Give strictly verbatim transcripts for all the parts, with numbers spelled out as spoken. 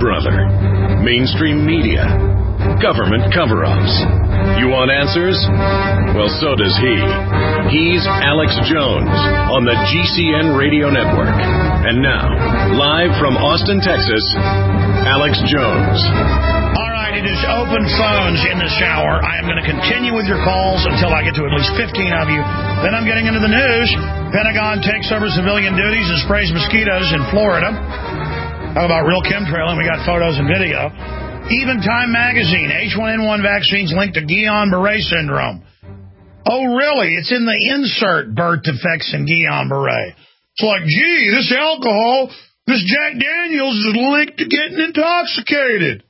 brother? Mainstream media? Government cover-ups? You want answers? Well, so does he. He's Alex Jones on the G C N Radio Network. And now, live from Austin, Texas, Alex Jones. All right, it is open phones in this hour. I am going to continue with your calls until I get to at least fifteen of you. Then I'm getting into the news. Pentagon takes over civilian duties and sprays mosquitoes in Florida. How about real chemtrail? And we got photos and video. Even Time Magazine, H one N one vaccines linked to Guillain-Barré syndrome. Oh, really? It's in the insert, birth defects in Guillain-Barré. It's like, gee, this alcohol, this Jack Daniels is linked to getting intoxicated.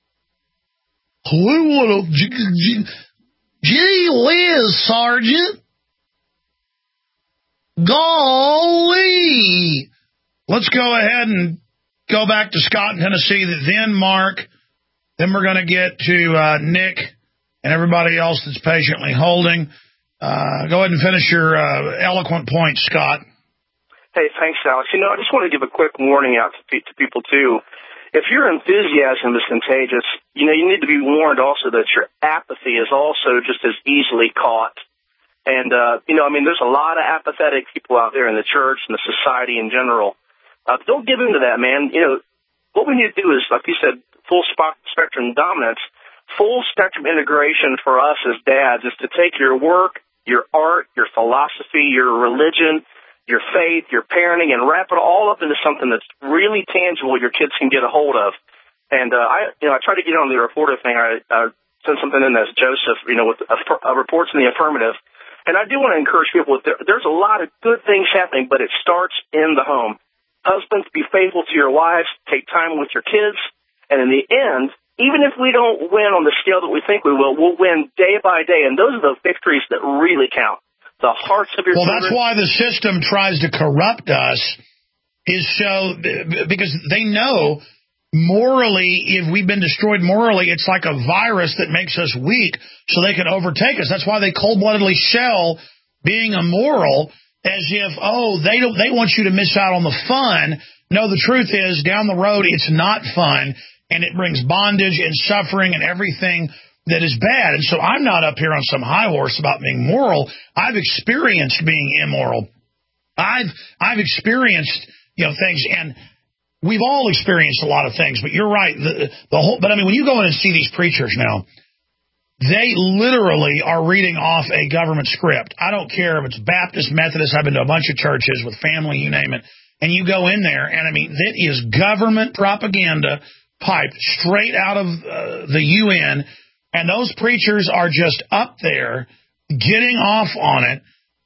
Gee whiz, Sergeant. Golly. Let's go ahead and go back to Scott in Tennessee, then Mark. Then we're going to get to uh, Nick and everybody else that's patiently holding. Uh, go ahead and finish your uh, eloquent point, Scott. Hey, thanks, Alex. You know, I just want to give a quick warning out to, to people, too. If your enthusiasm is contagious, you know, you need to be warned also that your apathy is also just as easily caught. And, uh, you know, I mean, there's a lot of apathetic people out there in the church and the society in general. Uh, don't give in to that, man. You know, what we need to do is, like you said, full spectrum dominance, full spectrum integration for us as dads is to take your work, your art, your philosophy, your religion, your faith, your parenting, and wrap it all up into something that's really tangible your kids can get a hold of. And uh, I, you know, I tried to get on the reporter thing. I uh, sent something in as Joseph, you know, with a, a reports in the affirmative. And I do want to encourage people. There, there's a lot of good things happening, but it starts in the home. Husbands, be faithful to your wives. Take time with your kids. And in the end, even if we don't win on the scale that we think we will, we'll win day by day. And those are the victories that really count. The hearts of your well, children. Well, that's why the system tries to corrupt us, is so, because they know morally, if we've been destroyed morally, it's like a virus that makes us weak so they can overtake us. That's why they cold-bloodedly sell being immoral as if, oh, they don't, they want you to miss out on the fun. No, the truth is, down the road, it's not fun, and it brings bondage and suffering and everything that is bad. And so I'm not up here on some high horse about being moral. I've experienced being immoral. I've I've experienced, you know, things, and we've all experienced a lot of things. But you're right. The, the whole, but I mean, when you go in and see these preachers now, they literally are reading off a government script. I don't care if it's Baptist, Methodist. I've been to a bunch of churches with family, you name it. And you go in there, and I mean, that is government propaganda piped straight out of uh, the U N. And those preachers are just up there getting off on it.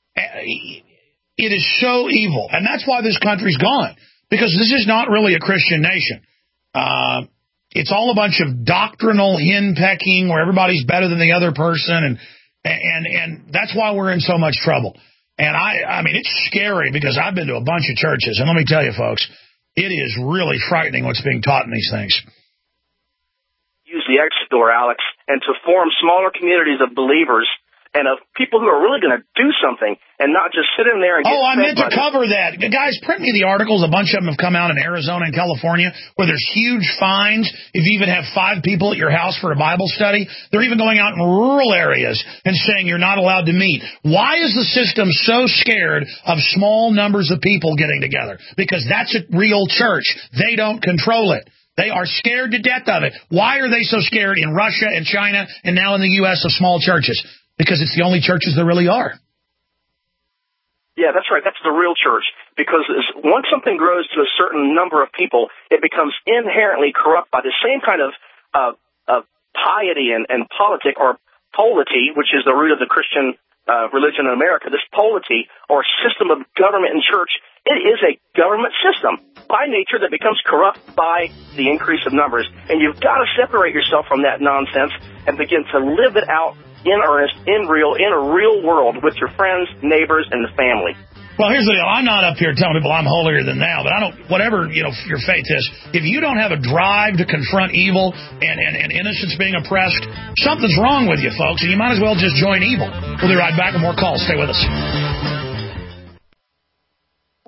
It is so evil. And that's why this country's gone. Because this is not really a Christian nation. Uh, it's all a bunch of doctrinal henpecking where everybody's better than the other person. And, and, and that's why we're in so much trouble. And I, I mean, it's scary because I've been to a bunch of churches. And let me tell you, folks, it is really frightening what's being taught in these things. Use the exit door, Alex, and to form smaller communities of believers and of people who are really going to do something and not just sit in there and get Oh, I meant to money. cover that. Guys, print me the articles. A bunch of them have come out in Arizona and California where there's huge fines if you even have five people at your house for a Bible study. They're even going out in rural areas and saying you're not allowed to meet. Why is the system so scared of small numbers of people getting together? Because that's a real church. They don't control it. They are scared to death of it. Why are they so scared in Russia and China and now in the U S of small churches? Because it's the only churches there really are. Yeah, that's right. That's the real church. Because once something grows to a certain number of people, it becomes inherently corrupt by the same kind of uh, uh, piety and, and politic or polity, which is the root of the Christian uh, religion in America. This polity or system of government and church, it is a government system by nature that becomes corrupt by the increase of numbers. And you've got to separate yourself from that nonsense and begin to live it out in earnest, in real, in a real world with your friends, neighbors, and the family. Well, here's the deal. I'm not up here telling people I'm holier than thou, but I don't, whatever, you know, your faith is, if you don't have a drive to confront evil and, and, and innocence being oppressed, something's wrong with you, folks, and you might as well just join evil. We'll be right back with more calls. Stay with us.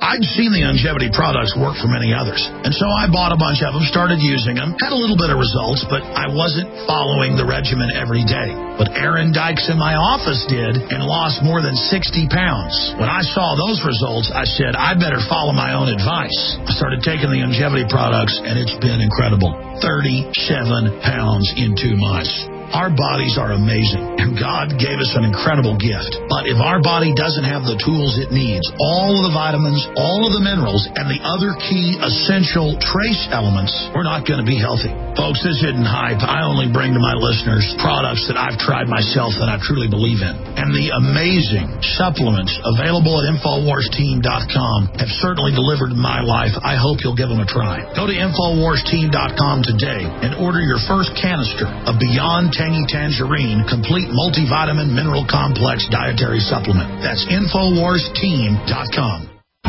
I'd seen the longevity products work for many others, and so I bought a bunch of them, started using them, had a little bit of results, but I wasn't following the regimen every day. But Aaron Dykes in my office did and lost more than sixty pounds. When I saw those results, I said, I better follow my own advice. I started taking the longevity products, and it's been incredible. thirty-seven pounds in two months. Our bodies are amazing, and God gave us an incredible gift. But if our body doesn't have the tools it needs, all of the vitamins, all of the minerals, and the other key essential trace elements, we're not going to be healthy. Folks, this isn't hype. I only bring to my listeners products that I've tried myself that I truly believe in. And the amazing supplements available at Infowars Team dot com have certainly delivered in my life. I hope you'll give them a try. Go to Infowars Team dot com today and order your first canister of Beyond Tangy Tangerine Complete Multivitamin Mineral Complex Dietary Supplement. That's Infowars Team dot com.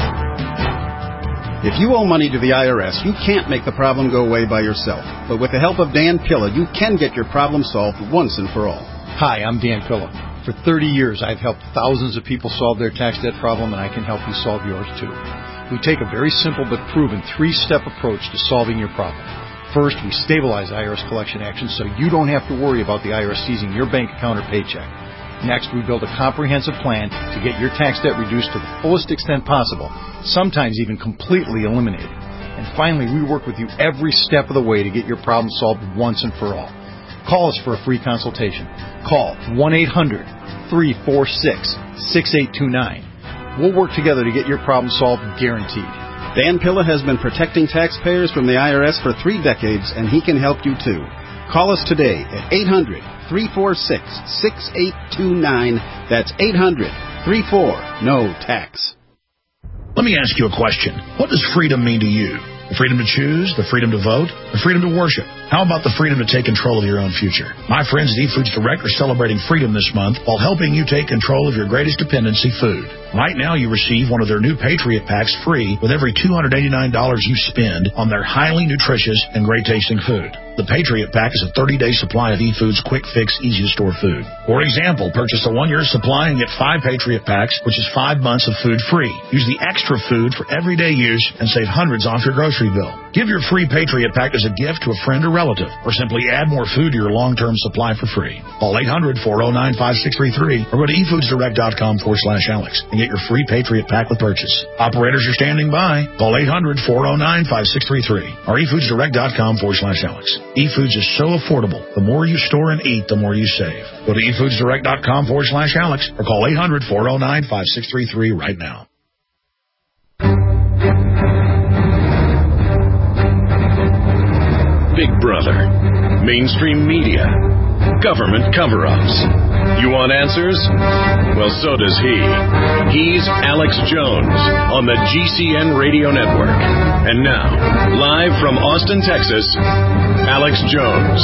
If you owe money to the I R S, you can't make the problem go away by yourself. But with the help of Dan Pilla, you can get your problem solved once and for all. Hi, I'm Dan Pilla. For thirty years, I've helped thousands of people solve their tax debt problem, and I can help you solve yours too. We take a very simple but proven three-step approach to solving your problem. First, we stabilize I R S collection actions so you don't have to worry about the I R S seizing your bank account or paycheck. Next, we build a comprehensive plan to get your tax debt reduced to the fullest extent possible, sometimes even completely eliminated. And finally, we work with you every step of the way to get your problem solved once and for all. Call us for a free consultation. Call one eight hundred, three four six, six eight two nine. We'll work together to get your problem solved, guaranteed. Dan Pilla has been protecting taxpayers from the I R S for three decades, and he can help you too. Call us today at eight hundred, three four six, six eight two nine. That's eight hundred, three four, N O tax. Let me ask you a question. What does freedom mean to you? The freedom to choose, the freedom to vote, the freedom to worship. How about the freedom to take control of your own future? My friends at eFoods Direct are celebrating freedom this month while helping you take control of your greatest dependency, food. Right now, you receive one of their new Patriot Packs free with every two hundred eighty-nine dollars you spend on their highly nutritious and great-tasting food. The Patriot Pack is a thirty-day supply of eFoods quick-fix, easy-to-store food. For example, purchase a one-year supply and get five Patriot Packs, which is five months of food free. Use the extra food for everyday use and save hundreds off your grocery bill. Give your free Patriot Pack as a gift to a friend or relative, or simply add more food to your long-term supply for free. Call eight hundred, four oh nine, five six three three or go to efoodsdirect.com forward slash Alex and get your free Patriot Pack with purchase. Operators are standing by. Call eight hundred, four oh nine, five six three three or efoodsdirect.com forward slash Alex. eFoods is so affordable. The more you store and eat, the more you save. Go to efoodsdirect.com forward slash Alex or call eight hundred, four oh nine, five six three three right now. Big Brother, mainstream media, government cover-ups. You want answers? Well, so does he. He's Alex Jones on the G C N Radio Network. And now, live from Austin, Texas, Alex Jones.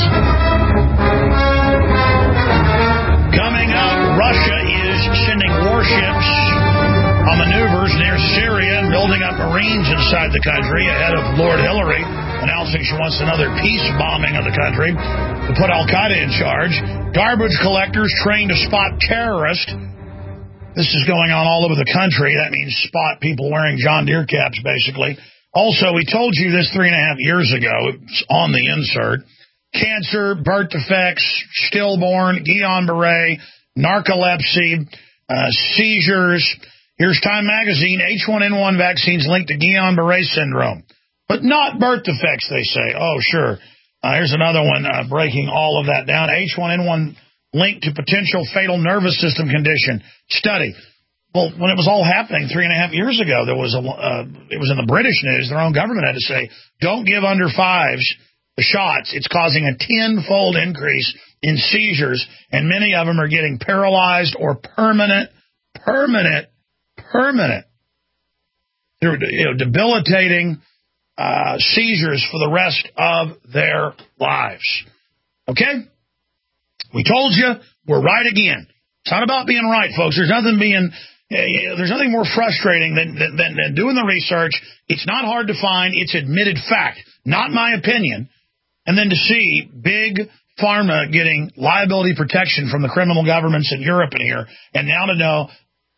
Coming up, Russia is sending warships on maneuvers near Syria and building up Marines inside the country ahead of Lord Hillary announcing she wants another peace bombing of the country to put Al-Qaeda in charge. Garbage collectors trained to spot terrorists. This is going on all over the country. That means spot people wearing John Deere caps, basically. Also, we told you this three and a half years ago. It's on the insert. Cancer, birth defects, stillborn, Guillain-Barré, narcolepsy, uh, seizures. Here's Time Magazine. H one N one vaccines linked to Guillain-Barré syndrome. But not birth defects, they say. Oh, sure. Uh, here's another one uh, breaking all of that down. H one N one linked to potential fatal nervous system condition. Study. Well, when it was all happening three and a half years ago, there was a, uh, it was in the British news. Their own government had to say, don't give under fives the shots. It's causing a tenfold increase in seizures, and many of them are getting paralyzed or permanent, permanent, permanent. They're, you know, debilitating Uh, seizures for the rest of their lives. Okay? We told you, we're right again. It's not about being right, folks. There's nothing being, uh, there's nothing more frustrating than, than, than doing the research. It's not hard to find. It's admitted fact, not my opinion. And then to see big pharma getting liability protection from the criminal governments in Europe and here, and now to know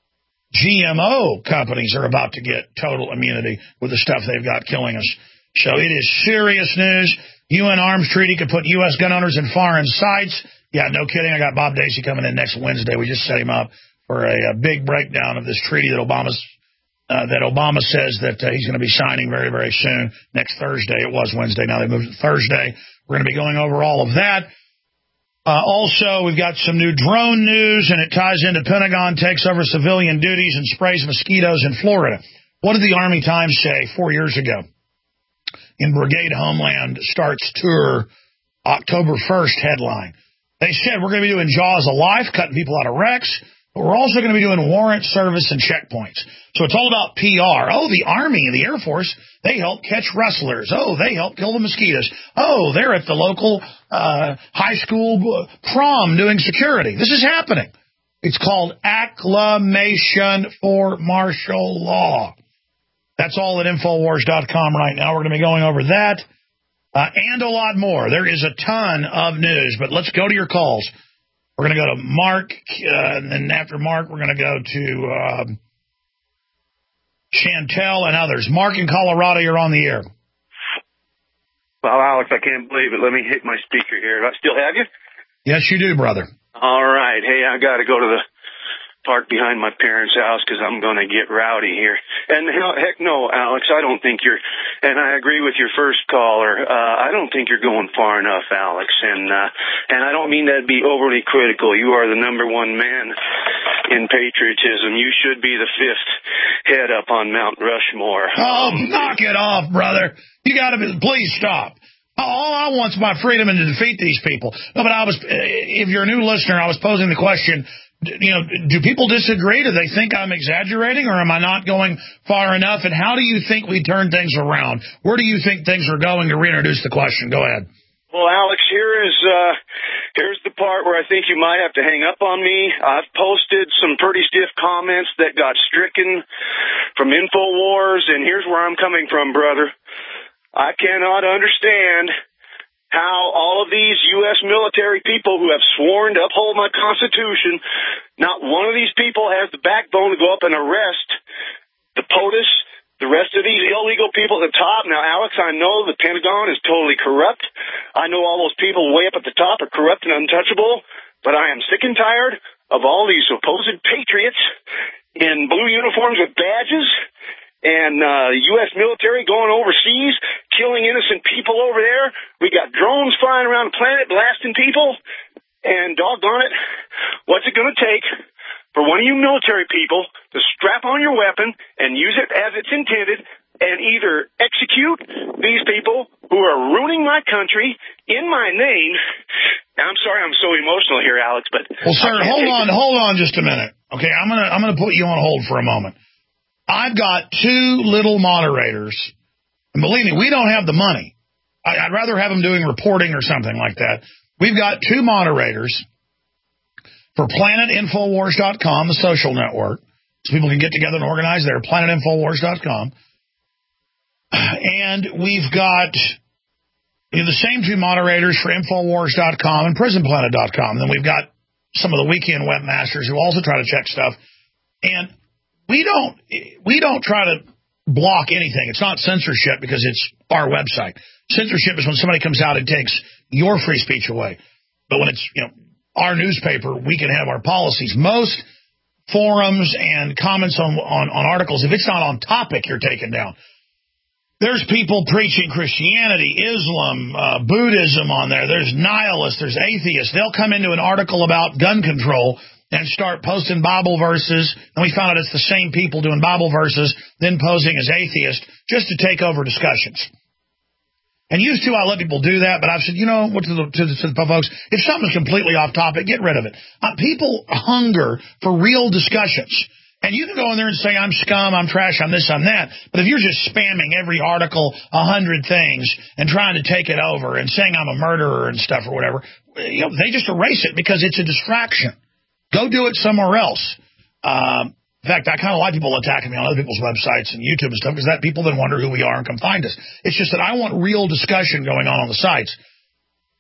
G M O companies are about to get total immunity with the stuff they've got killing us. So it is serious news. U N arms treaty could put U S gun owners in foreign sights. Yeah, no kidding. I got Bob Dacey coming in next Wednesday. We just set him up for a, a big breakdown of this treaty that Obama's uh, that Obama says that uh, he's going to be signing very, very soon. Next Thursday. It was Wednesday. Now they moved it to Thursday. We're going to be going over all of that. Uh, also, we've got some new drone news, and it ties into Pentagon takes over civilian duties and sprays mosquitoes in Florida. What did the Army Times say four years ago? In Brigade Homeland starts tour October first headline. They said we're going to be doing Jaws of Life, cutting people out of wrecks, but we're also going to be doing warrant service and checkpoints. So it's all about P R. Oh, the Army and the Air Force, they help catch rustlers. Oh, they help kill the mosquitoes. Oh, they're at the local uh, high school prom doing security. This is happening. It's called acclamation for martial law. That's all at Infowars dot com right now. We're going to be going over that uh, and a lot more. There is a ton of news, but let's go to your calls. We're going to go to Mark, uh, and then after Mark, we're going to go to um, Chantel and others. Mark in Colorado, you're on the air. Well, Alex, I can't believe it. Let me hit my speaker here. Do I still have you? Yes, you do, brother. All right. Hey, I got to go to the park behind my parents' house because I'm going to get rowdy here. And hell, heck no, Alex, I don't think you're, and I agree with your first caller, uh, I don't think you're going far enough, Alex. And, uh, and I don't mean that to be overly critical. You are the number one man in patriotism. You should be the fifth head up on Mount Rushmore. Oh, um, knock it off, brother. You got to be, please stop. All I want is my freedom and to defeat these people. No, but I was, if you're a new listener, I was posing the question, you know, do people disagree? Do they think I'm exaggerating, or am I not going far enough? And how do you think we turn things around? Where do you think things are going to reintroduce the question? Go ahead. Well, Alex, here is uh, here's the part where I think you might have to hang up on me. I've posted some pretty stiff comments that got stricken from InfoWars, and here's where I'm coming from, brother. I cannot understand how all of these U S military people who have sworn to uphold my Constitution, not one of these people has the backbone to go up and arrest the POTUS, the rest of these illegal people at the top. Now, Alex, I know the Pentagon is totally corrupt. I know all those people way up at the top are corrupt and untouchable, but I am sick and tired of all these supposed patriots in blue uniforms with badges and uh U S military going overseas, killing innocent people over there. We got drones flying around the planet, blasting people. And doggone it, what's it going to take for one of you military people to strap on your weapon and use it as it's intended and either execute these people who are ruining my country in my name? Now, I'm sorry I'm so emotional here, Alex, but... Well, sir, hold on, it. hold on just a minute. Okay, I'm going to I'm gonna put you on hold for a moment. I've got two little moderators, and believe me, we don't have the money. I, I'd rather have them doing reporting or something like that. We've got two moderators for Planet Infowars dot com, the social network, so people can get together and organize there, Planet Infowars dot com. And we've got you know, the same two moderators for Infowars dot com and Prison Planet dot com. And then we've got some of the weekend webmasters who also try to check stuff. And We don't we don't try to block anything. It's not censorship because it's our website. Censorship is when somebody comes out and takes your free speech away. But when it's you know our newspaper, we can have our policies. Most forums and comments on, on, on articles, if it's not on topic, you're taken down. There's people preaching Christianity, Islam, uh, Buddhism on there. There's nihilists. There's atheists. They'll come into an article about gun control and start posting Bible verses, and we found out it's the same people doing Bible verses, then posing as atheists, just to take over discussions. And used to, I let people do that, but I've said, you know, what to the, to the, to the folks, if something's completely off topic, get rid of it. Uh, people hunger for real discussions. And you can go in there and say, I'm scum, I'm trash, I'm this, I'm that. But if you're just spamming every article a hundred things and trying to take it over and saying I'm a murderer and stuff or whatever, you know, they just erase it because it's a distraction. Go do it somewhere else. Um, in fact, I kind of like people attacking me on other people's websites and YouTube and stuff because that people then wonder who we are and come find us. It's just that I want real discussion going on on the sites.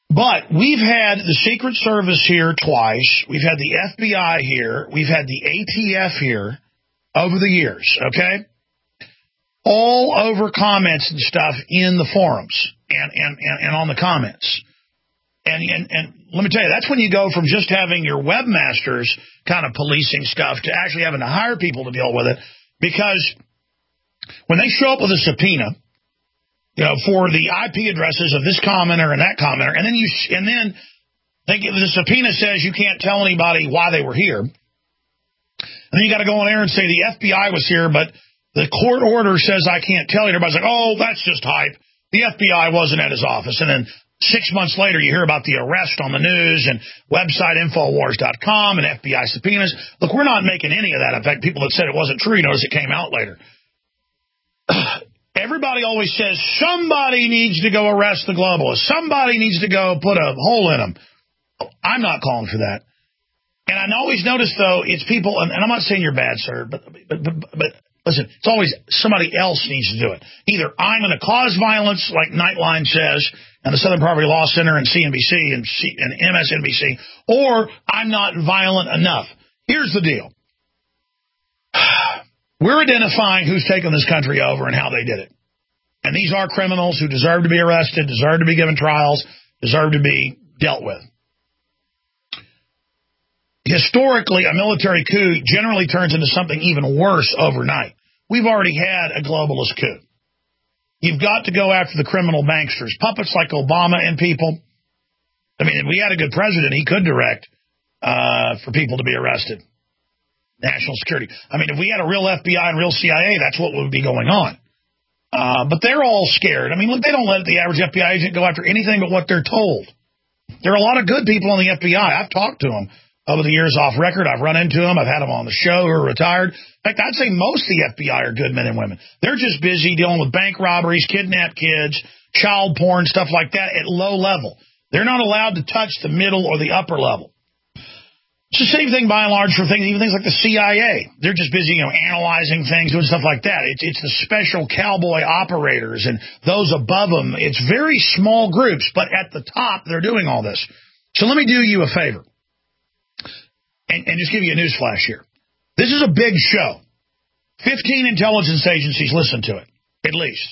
But we've had the Secret Service here twice. We've had the F B I here. We've had the A T F here over the years, okay? All over comments and stuff in the forums and, and, and, and on the comments. And, and, and let me tell you, that's when you go from just having your webmasters kind of policing stuff to actually having to hire people to deal with it. Because when they show up with a subpoena, you know, for the I P addresses of this commenter and that commenter, and then you, and then they give, the subpoena says you can't tell anybody why they were here. And then you got to go on air and say the F B I was here, but the court order says I can't tell you. Everybody's like, oh, that's just hype. The F B I wasn't at his office. And then six months later, you hear about the arrest on the news and website Infowars dot com and F B I subpoenas. Look, we're not making any of that. In fact, people that said it wasn't true, you notice it came out later. Everybody always says somebody needs to go arrest the globalists. Somebody needs to go put a hole in them. I'm not calling for that. And I always notice, though, it's people, and, and I'm not saying you're bad, sir, but, but, but, but listen, it's always somebody else needs to do it. Either I'm going to cause violence, like Nightline says, and the Southern Poverty Law Center and C N B C and, C, and M S N B C, or I'm not violent enough. Here's the deal. We're identifying who's taken this country over and how they did it. And these are criminals who deserve to be arrested, deserve to be given trials, deserve to be dealt with. Historically, a military coup generally turns into something even worse overnight. We've already had a globalist coup. You've got to go after the criminal banksters, puppets like Obama and people. I mean, if we had a good president, he could direct uh, for people to be arrested. National security. I mean, if we had a real F B I and real C I A, that's what would be going on. Uh, but they're all scared. I mean, look, they don't let the average F B I agent go after anything but what they're told. There are a lot of good people in the F B I. I've talked to them over the years off record. I've run into them. I've had them on the show who are retired. In fact, I'd say most of the F B I are good men and women. They're just busy dealing with bank robberies, kidnapped kids, child porn, stuff like that at low level. They're not allowed to touch the middle or the upper level. It's the same thing by and large for things, even things like the C I A. They're just busy, you know, analyzing things, doing stuff like that. It's, it's the special cowboy operators and those above them. It's very small groups, but at the top, they're doing all this. So let me do you a favor and, and just give you a news flash here. This is a big show. Fifteen intelligence agencies listen to it, at least.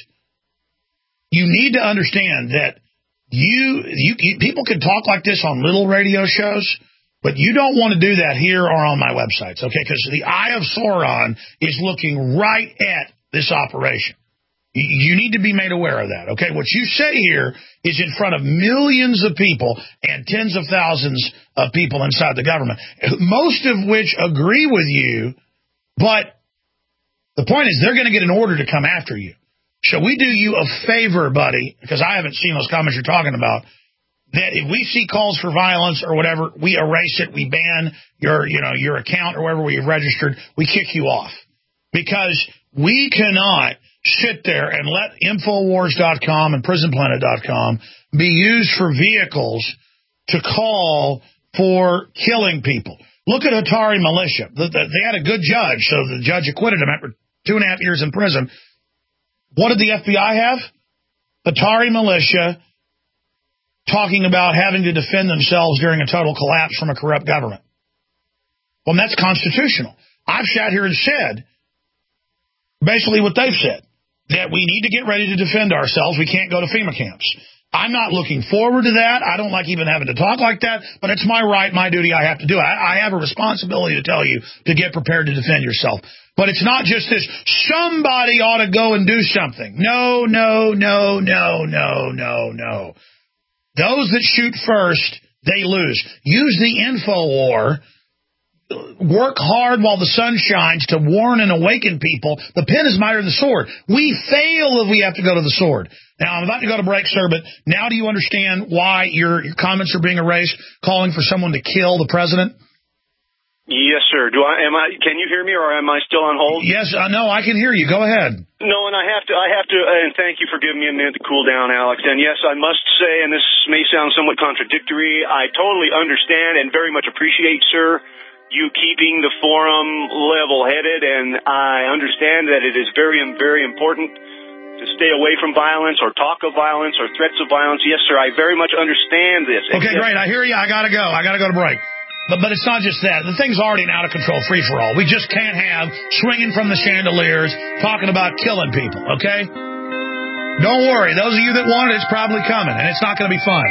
You need to understand that you, you, you people can talk like this on little radio shows, but you don't want to do that here or on my websites, okay? Because the Eye of Sauron is looking right at this operation. You need to be made aware of that, okay? What you say here is in front of millions of people and tens of thousands of people inside the government, most of which agree with you, but the point is they're going to get an order to come after you. So we do you a favor, buddy, because I haven't seen those comments you're talking about, that if we see calls for violence or whatever, we erase it, we ban your, you know, your account or wherever we've registered, we kick you off. Because we cannot sit there and let Infowars dot com and Prison Planet dot com be used for vehicles to call for killing people. Look at Atari Militia. They had a good judge, so the judge acquitted him after two and a half years in prison. What did the F B I have? Atari Militia talking about having to defend themselves during a total collapse from a corrupt government. Well, that's constitutional. I've sat here and said basically what they've said, that we need to get ready to defend ourselves. We can't go to FEMA camps. I'm not looking forward to that. I don't like even having to talk like that, but it's my right, my duty. I have to do it. I, I have a responsibility to tell you to get prepared to defend yourself. But it's not just this, somebody ought to go and do something. No, no, no, no, no, no, no. Those that shoot first, they lose. Use the InfoWar. Work hard while the sun shines to warn and awaken people. The pen is mightier than the sword. We fail if we have to go to the sword. Now, I'm about to go to break, sir, but now do you understand why your, your comments are being erased, calling for someone to kill the president? Yes, sir. Do I? Am I? Can you hear me, or am I still on hold? Yes, I know. I can hear you. Go ahead. No, and I have to. I have to. And thank you for giving me a minute to cool down, Alex. And yes, I must say, and this may sound somewhat contradictory, I totally understand and very much appreciate, sir, you keeping the forum level-headed, and I understand that it is very, very important to stay away from violence or talk of violence or threats of violence. Yes, sir, I very much understand this. Okay, great. I hear you. I got to go. I got to go to break. But but it's not just that. The thing's already an out-of-control free-for-all. We just can't have swinging from the chandeliers, talking about killing people, okay? Don't worry. Those of you that want it, it's probably coming, and it's not going to be fun.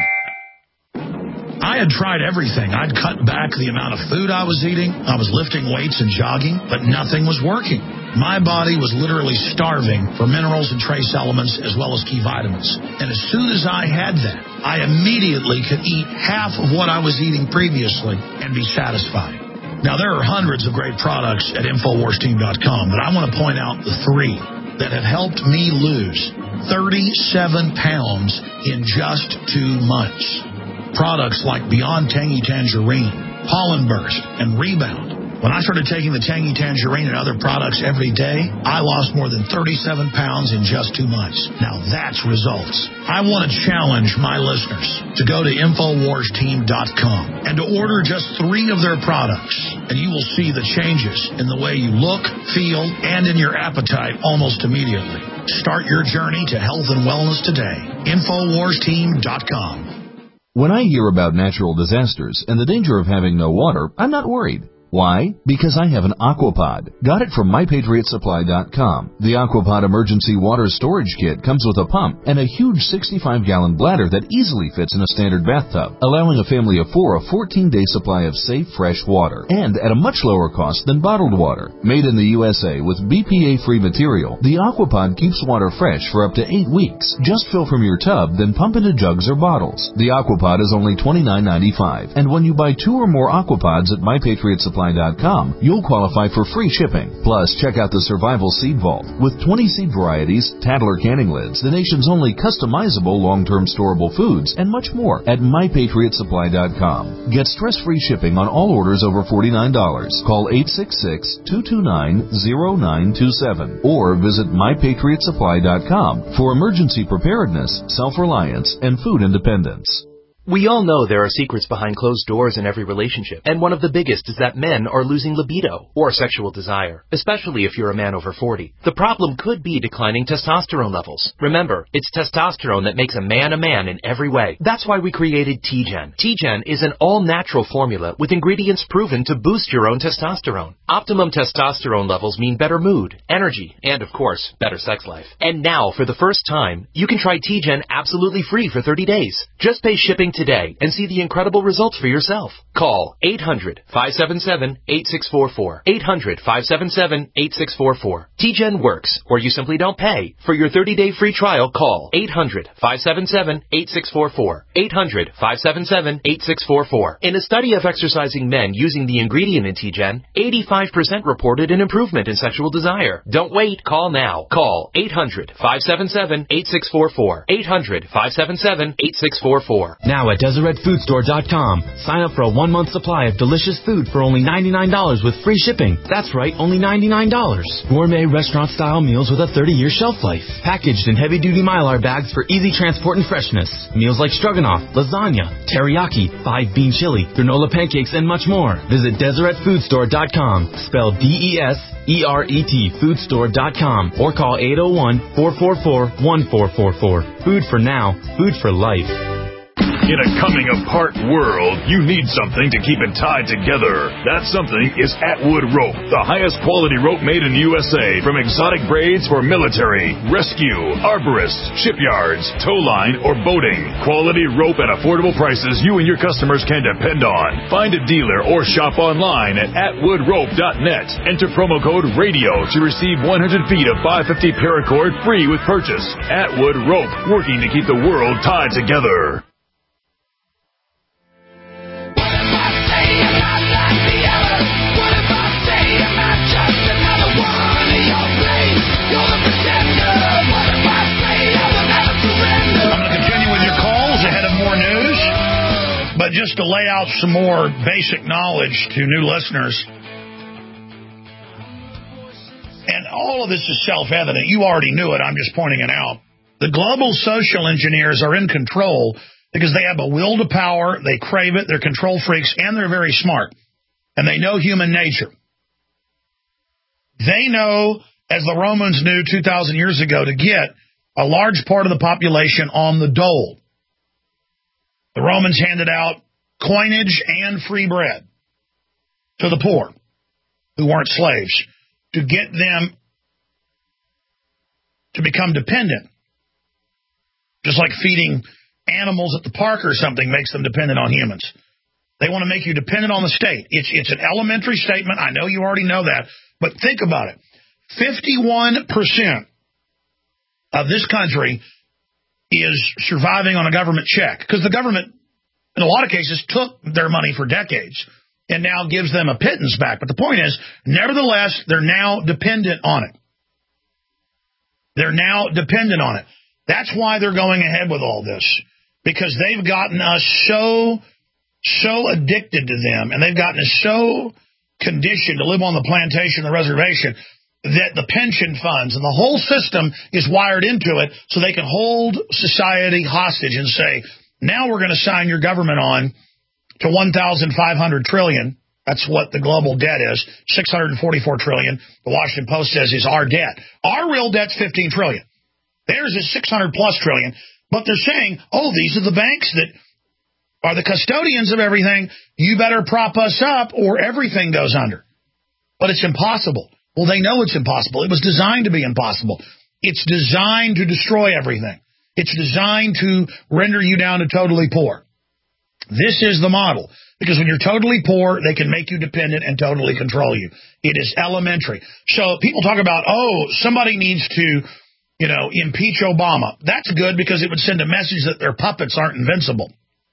I had tried everything. I'd cut back the amount of food I was eating. I was lifting weights and jogging, but nothing was working. My body was literally starving for minerals and trace elements as well as key vitamins. And as soon as I had that, I immediately could eat half of what I was eating previously and be satisfied. Now, there are hundreds of great products at Infowars Team dot com, but I want to point out the three that have helped me lose thirty-seven pounds in just two months. Products like Beyond Tangy Tangerine, Pollen Burst, and Rebound. When I started taking the Tangy Tangerine and other products every day, I lost more than thirty-seven pounds in just two months. Now that's results. I want to challenge my listeners to go to Infowars Team dot com and to order just three of their products, and you will see the changes in the way you look, feel, and in your appetite almost immediately. Start your journey to health and wellness today. Infowars Team dot com. When I hear about natural disasters and the danger of having no water, I'm not worried. Why? Because I have an Aquapod. Got it from my patriot supply dot com. The Aquapod Emergency Water Storage Kit comes with a pump and a huge sixty-five gallon bladder that easily fits in a standard bathtub, allowing a family of four a fourteen day supply of safe, fresh water, and at a much lower cost than bottled water. Made in the U S A with B P A-free material, the Aquapod keeps water fresh for up to eight weeks. Just fill from your tub, then pump into jugs or bottles. The Aquapod is only twenty-nine ninety-five, and when you buy two or more Aquapods at my patriot supply dot com, you'll qualify for free shipping. Plus, check out the Survival Seed Vault with twenty seed varieties, Tattler canning lids, the nation's only customizable long-term storable foods, and much more at my patriot supply dot com. Get stress-free shipping on all orders over forty-nine dollars. Call eight six six, two two nine, zero nine two seven or visit my patriot supply dot com for emergency preparedness, self-reliance, and food independence. We all know there are secrets behind closed doors in every relationship, and one of the biggest is that men are losing libido or sexual desire, especially if you're a man over forty. The problem could be declining testosterone levels. Remember, it's testosterone that makes a man a man in every way. That's why we created T-Gen. T-Gen is an all-natural formula with ingredients proven to boost your own testosterone. Optimum testosterone levels mean better mood, energy, and of course, better sex life. And now, for the first time, you can try T-Gen absolutely free for thirty days. Just pay shipping today and see the incredible results for yourself. Call eight hundred, five seven seven, eight six four four. eight hundred, five seven seven, eight six four four. T-Gen works, or you simply don't pay. For your thirty day free trial, call eight hundred, five seven seven, eight six four four. eight hundred, five seven seven, eight six four four. In a study of exercising men using the ingredient in T-Gen, eighty-five percent reported an improvement in sexual desire. Don't wait. Call now. Call eight hundred, five seven seven, eight six four four. eight hundred, five seven seven, eight six four four. Now at Deseret Food Store dot com. Sign up for a one-month supply of delicious food for only ninety-nine dollars with free shipping. That's right, only ninety-nine dollars. Gourmet restaurant-style meals with a thirty year shelf life. Packaged in heavy-duty Mylar bags for easy transport and freshness. Meals like stroganoff, lasagna, teriyaki, five-bean chili, granola pancakes, and much more. Visit Deseret Food Store dot com. Spelled D E S E R E T Food Store dot com. Or call eight oh one, four four four, one four four four. Food for now, food for life. In a coming-apart world, you need something to keep it tied together. That something is Atwood Rope, the highest quality rope made in the U S A, from exotic braids for military, rescue, arborists, shipyards, tow line, or boating. Quality rope at affordable prices you and your customers can depend on. Find a dealer or shop online at atwood rope dot net. Enter promo code RADIO to receive one hundred feet of five fifty paracord free with purchase. Atwood Rope, working to keep the world tied together. But just to lay out some more basic knowledge to new listeners, and all of this is self-evident. You already knew it. I'm just pointing it out. The global social engineers are in control because they have a will to power, they crave it, they're control freaks, and they're very smart. And they know human nature. They know, as the Romans knew two thousand years ago, to get a large part of the population on the dole. The Romans handed out coinage and free bread to the poor who weren't slaves to get them to become dependent. Just like feeding animals at the park or something makes them dependent on humans. They want to make you dependent on the state. It's, it's an elementary statement. I know you already know that. But think about it. fifty-one percent of this country is surviving on a government check. Because the government, in a lot of cases, took their money for decades and now gives them a pittance back. But the point is, nevertheless, they're now dependent on it. They're now dependent on it. That's why they're going ahead with all this. Because they've gotten us so, so addicted to them, and they've gotten us so conditioned to live on the plantation, the reservation, that the pension funds and the whole system is wired into it so they can hold society hostage and say, now we're going to sign your government on to one thousand five hundred trillion dollars. That's what the global debt is, six hundred forty-four trillion dollars. The Washington Post says is our debt. Our real debt's fifteen trillion dollars. Theirs is six hundred plus trillion. But they're saying, oh, these are the banks that are the custodians of everything. You better prop us up or everything goes under. But it's impossible. Well, they know it's impossible. It was designed to be impossible. It's designed to destroy everything. It's designed to render you down to totally poor. This is the model. Because when you're totally poor, they can make you dependent and totally control you. It is elementary. So people talk about, oh, somebody needs to, you know, impeach Obama. That's good because it would send a message that their puppets aren't invincible.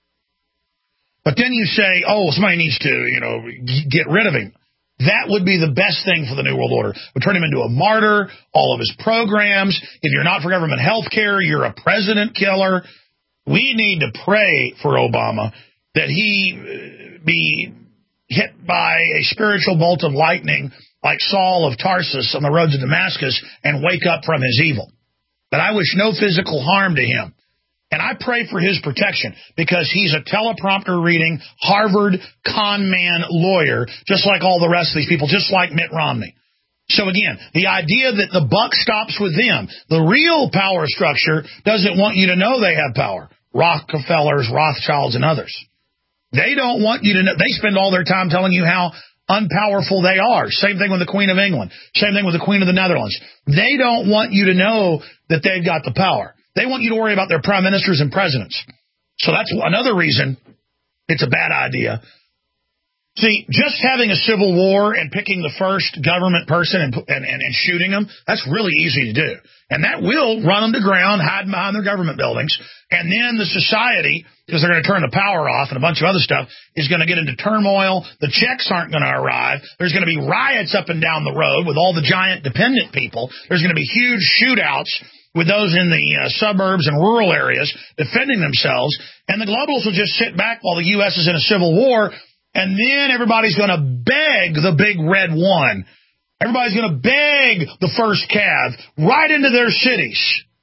But then you say, oh, somebody needs to, you know, get rid of him. That would be the best thing for the New World Order. Would turn him into a martyr, all of his programs. If you're not for government health care, you're a president killer. We need to pray for Obama that he be hit by a spiritual bolt of lightning like Saul of Tarsus on the roads of Damascus and wake up from his evil. But I wish no physical harm to him. And I pray for his protection because he's a teleprompter reading Harvard con man lawyer, just like all the rest of these people, just like Mitt Romney. So again, the idea that the buck stops with them, the real power structure doesn't want you to know they have power. Rockefellers, Rothschilds, and others. They don't want you to know. They spend all their time telling you how unpowerful they are. Same thing with the Queen of England. Same thing with the Queen of the Netherlands. They don't want you to know that they've got the power. They want you to worry about their prime ministers and presidents. So that's another reason it's a bad idea. See, just having a civil war and picking the first government person and, and, and, and shooting them, that's really easy to do. And that will run them to ground, hide them behind their government buildings. And then the society, because they're going to turn the power off and a bunch of other stuff, is going to get into turmoil. The checks aren't going to arrive. There's going to be riots up and down the road with all the giant dependent people. There's going to be huge shootouts with those in the uh, suburbs and rural areas defending themselves. And the globalists will just sit back while the U S is in a civil war. And then everybody's going to beg the big red one. Everybody's going to beg the first cav right into their cities.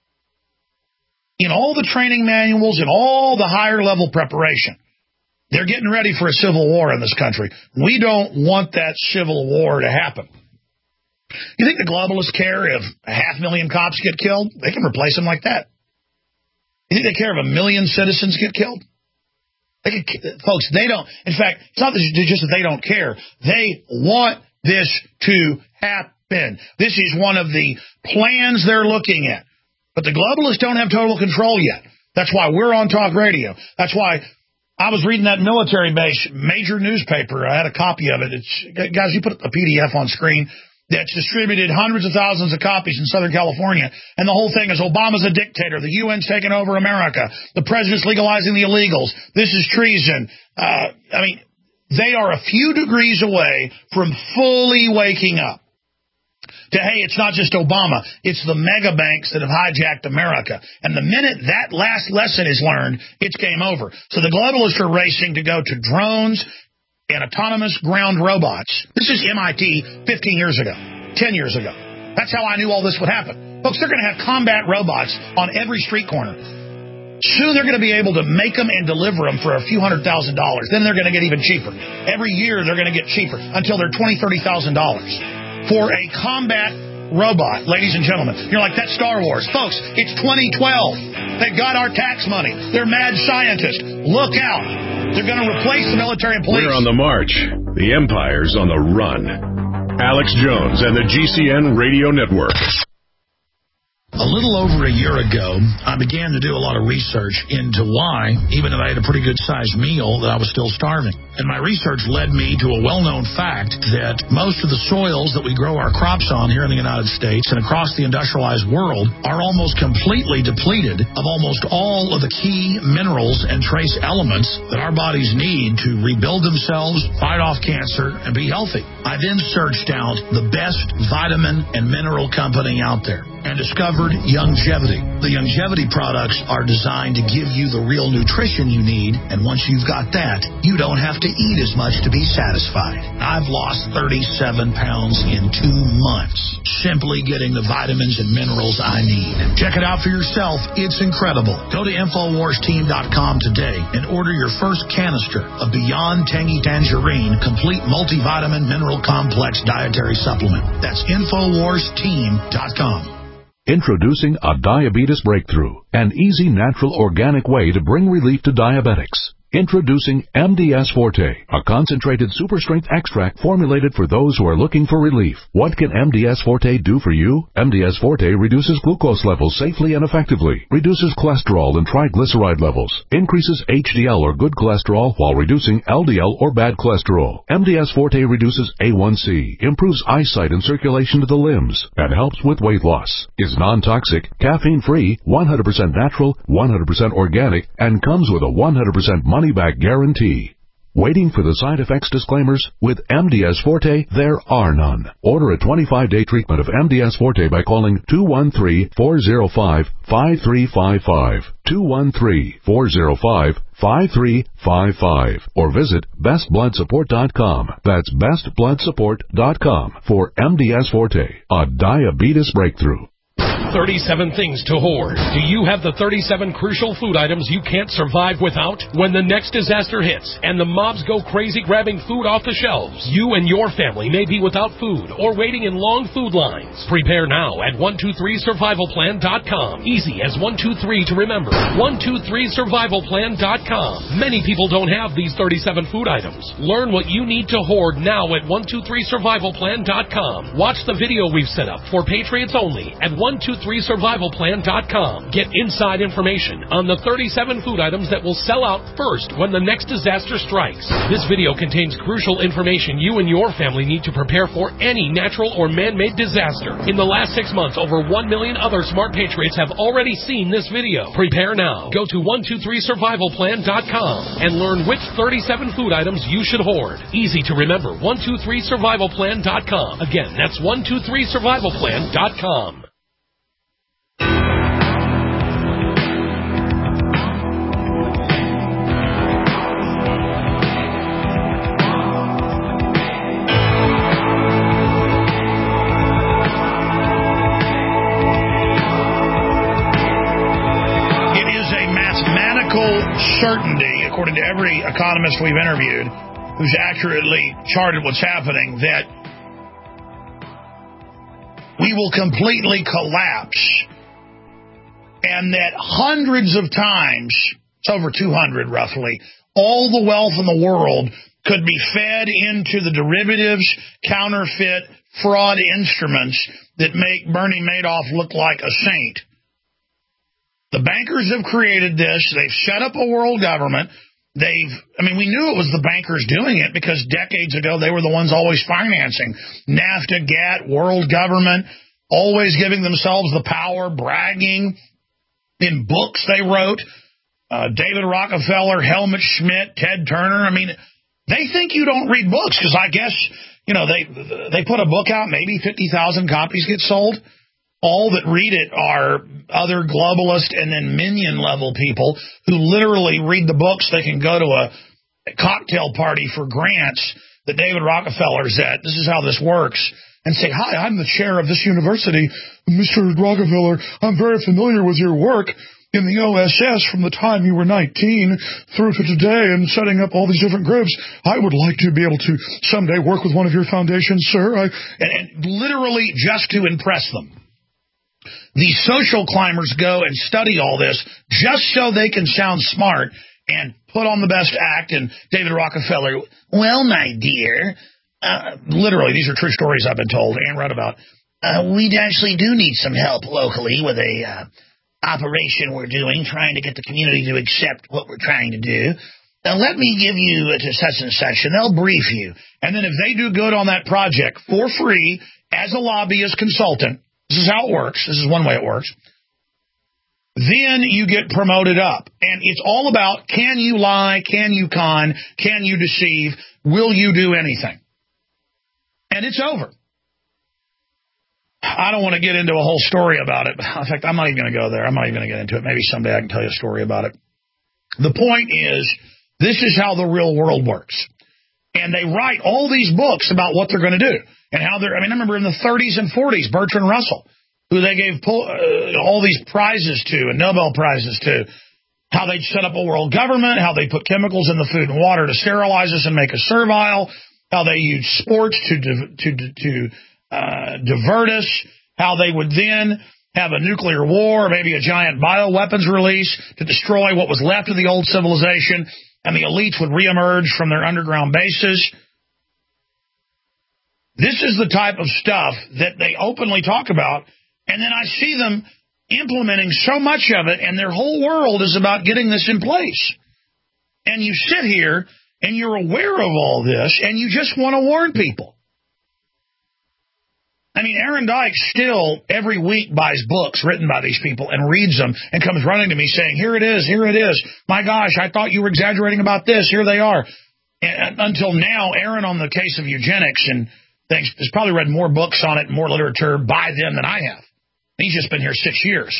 In all the training manuals and all the higher level preparation, they're getting ready for a civil war in this country. We don't want that civil war to happen. You think the globalists care if a half million cops get killed? They can replace them like that. You think they care if a million citizens get killed? They can, folks, they don't. In fact, it's not just that they don't care. They want this to happen. This is one of the plans they're looking at. But the globalists don't have total control yet. That's why we're on talk radio. That's why I was reading that military base major newspaper. I had a copy of it. It's, guys, you put a P D F on screen that's distributed hundreds of thousands of copies in Southern California. And the whole thing is Obama's a dictator. The U N's taking over America. The president's legalizing the illegals. This is treason. Uh, I mean, they are a few degrees away from fully waking up to, hey, it's not just Obama. It's the mega banks that have hijacked America. And the minute that last lesson is learned, it's game over. So the globalists are racing to go to drones and autonomous ground robots. This is M I T fifteen years ago, ten years ago. That's how I knew all this would happen. Folks, they're going to have combat robots on every street corner. Soon they're going to be able to make them and deliver them for a few hundred thousand dollars. Then they're going to get even cheaper. Every year they're going to get cheaper until they're twenty thousand dollars, thirty thousand dollars for a combat robot, ladies and gentlemen. You're like, that's Star Wars. Folks, it's twenty twelve. They've got our tax money. They're mad scientists. Look out. They're going to replace the military and police. We're on the march. The empire's on the run. Alex Jones and the G C N Radio Network. A little over a year ago, I began to do a lot of research into why, even if I had a pretty good-sized meal, that I was still starving. And my research led me to a well-known fact that most of the soils that we grow our crops on here in the United States and across the industrialized world are almost completely depleted of almost all of the key minerals and trace elements that our bodies need to rebuild themselves, fight off cancer, and be healthy. I then searched out the best vitamin and mineral company out there and discovered Youngevity. The Youngevity products are designed to give you the real nutrition you need, and once you've got that, you don't have to eat as much to be satisfied. I've lost thirty-seven pounds in two months, simply getting the vitamins and minerals I need. Check it out for yourself. It's incredible. Go to Infowars Team dot com today and order your first canister of Beyond Tangy Tangerine Complete Multivitamin Mineral Complex Dietary Supplement. That's Infowars Team dot com. Introducing a diabetes breakthrough, an easy, natural, organic way to bring relief to diabetics. Introducing M D S Forte, a concentrated super-strength extract formulated for those who are looking for relief. What can M D S Forte do for you? M D S Forte reduces glucose levels safely and effectively, reduces cholesterol and triglyceride levels, increases H D L or good cholesterol while reducing L D L or bad cholesterol. M D S Forte reduces A one C, improves eyesight and circulation to the limbs, and helps with weight loss. Is non-toxic, caffeine-free, one hundred percent natural, one hundred percent organic, and comes with a one hundred percent money-back guarantee. Waiting for the side effects disclaimers? With M D S Forte, there are none. Order a twenty-five day treatment of M D S Forte by calling two one three, four zero five, five three five five, two one three, four zero five, five three five five, or visit best blood support dot com. That's best blood support dot com for M D S Forte, a diabetes breakthrough. thirty-seven things to hoard. Do you have the thirty-seven crucial food items you can't survive without? When the next disaster hits and the mobs go crazy grabbing food off the shelves, you and your family may be without food or waiting in long food lines. Prepare now at one two three survival plan dot com. Easy as one two three to remember. one two three survival plan dot com. Many people don't have these thirty-seven food items. Learn what you need to hoard now at one two three survival plan dot com. Watch the video we've set up for Patriots only at one two three survival plan dot com. Get inside information on the thirty-seven food items that will sell out first when the next disaster strikes. This video contains crucial information you and your family need to prepare for any natural or man-made disaster. In the last six months, over one million other smart patriots have already seen this video. Prepare now. Go to one two three survival plan dot com and learn which thirty-seven food items you should hoard. Easy to remember. one two three survival plan dot com. Again, that's one two three survival plan dot com. Certainty, according to every economist we've interviewed who's accurately charted what's happening, that we will completely collapse, and that hundreds of times, it's over two hundred roughly, all the wealth in the world could be fed into the derivatives, counterfeit, fraud instruments that make Bernie Madoff look like a saint. The bankers have created this. They've set up a world government. They've, I mean, we knew it was the bankers doing it because decades ago they were the ones always financing NAFTA, GATT, world government, always giving themselves the power, bragging in books they wrote. Uh, David Rockefeller, Helmut Schmidt, Ted Turner. I mean, they think you don't read books because I guess, you know, they they put a book out, maybe fifty thousand copies get sold. All that read it are other globalist and then minion level people who literally read the books. They can go to a cocktail party for grants that David Rockefeller's at. This is how this works. And say, hi, I'm the chair of this university. Mister Rockefeller, I'm very familiar with your work. in the O S S from the time you were nineteen through to today and setting up all these different groups. I would like to be able to someday work with one of your foundations, sir. I, and, and literally just to impress them. These social climbers go and study all this just so they can sound smart and put on the best act. And David Rockefeller, well, my dear, uh, literally, these are true stories I've been told and read about. Uh, we actually do need some help locally with a uh, operation we're doing, trying to get the community to accept what we're trying to do. Now, let me give you to such and such, and they'll brief you. And then if they do good on that project for free as a lobbyist consultant, this is how it works. This is one way it works. Then you get promoted up. And it's all about, can you lie? Can you con? Can you deceive? Will you do anything? And it's over. I don't want to get into a whole story about it. In fact, I'm not even going to go there. I'm not even going to get into it. Maybe someday I can tell you a story about it. The point is, this is how the real world works. And they write all these books about what they're going to do. And how they're, I mean, I remember in the thirties and forties, Bertrand Russell, who they gave uh, all these prizes to and Nobel Prizes to, how they'd set up a world government, how they put chemicals in the food and water to sterilize us and make us servile, how they used sports to, to, to, to Uh, divert us, how they would then have a nuclear war, maybe a giant bioweapons release to destroy what was left of the old civilization, and the elites would reemerge from their underground bases. This is the type of stuff that they openly talk about, and then I see them implementing so much of it, and their whole world is about getting this in place. And you sit here, and you're aware of all this, and you just want to warn people. I mean, Aaron Dyke still every week buys books written by these people and reads them and comes running to me saying, here it is, here it is. My gosh, I thought you were exaggerating about this. Here they are. And until now, Aaron on the case of eugenics and things has probably read more books on it and more literature by them than I have. He's just been here six years.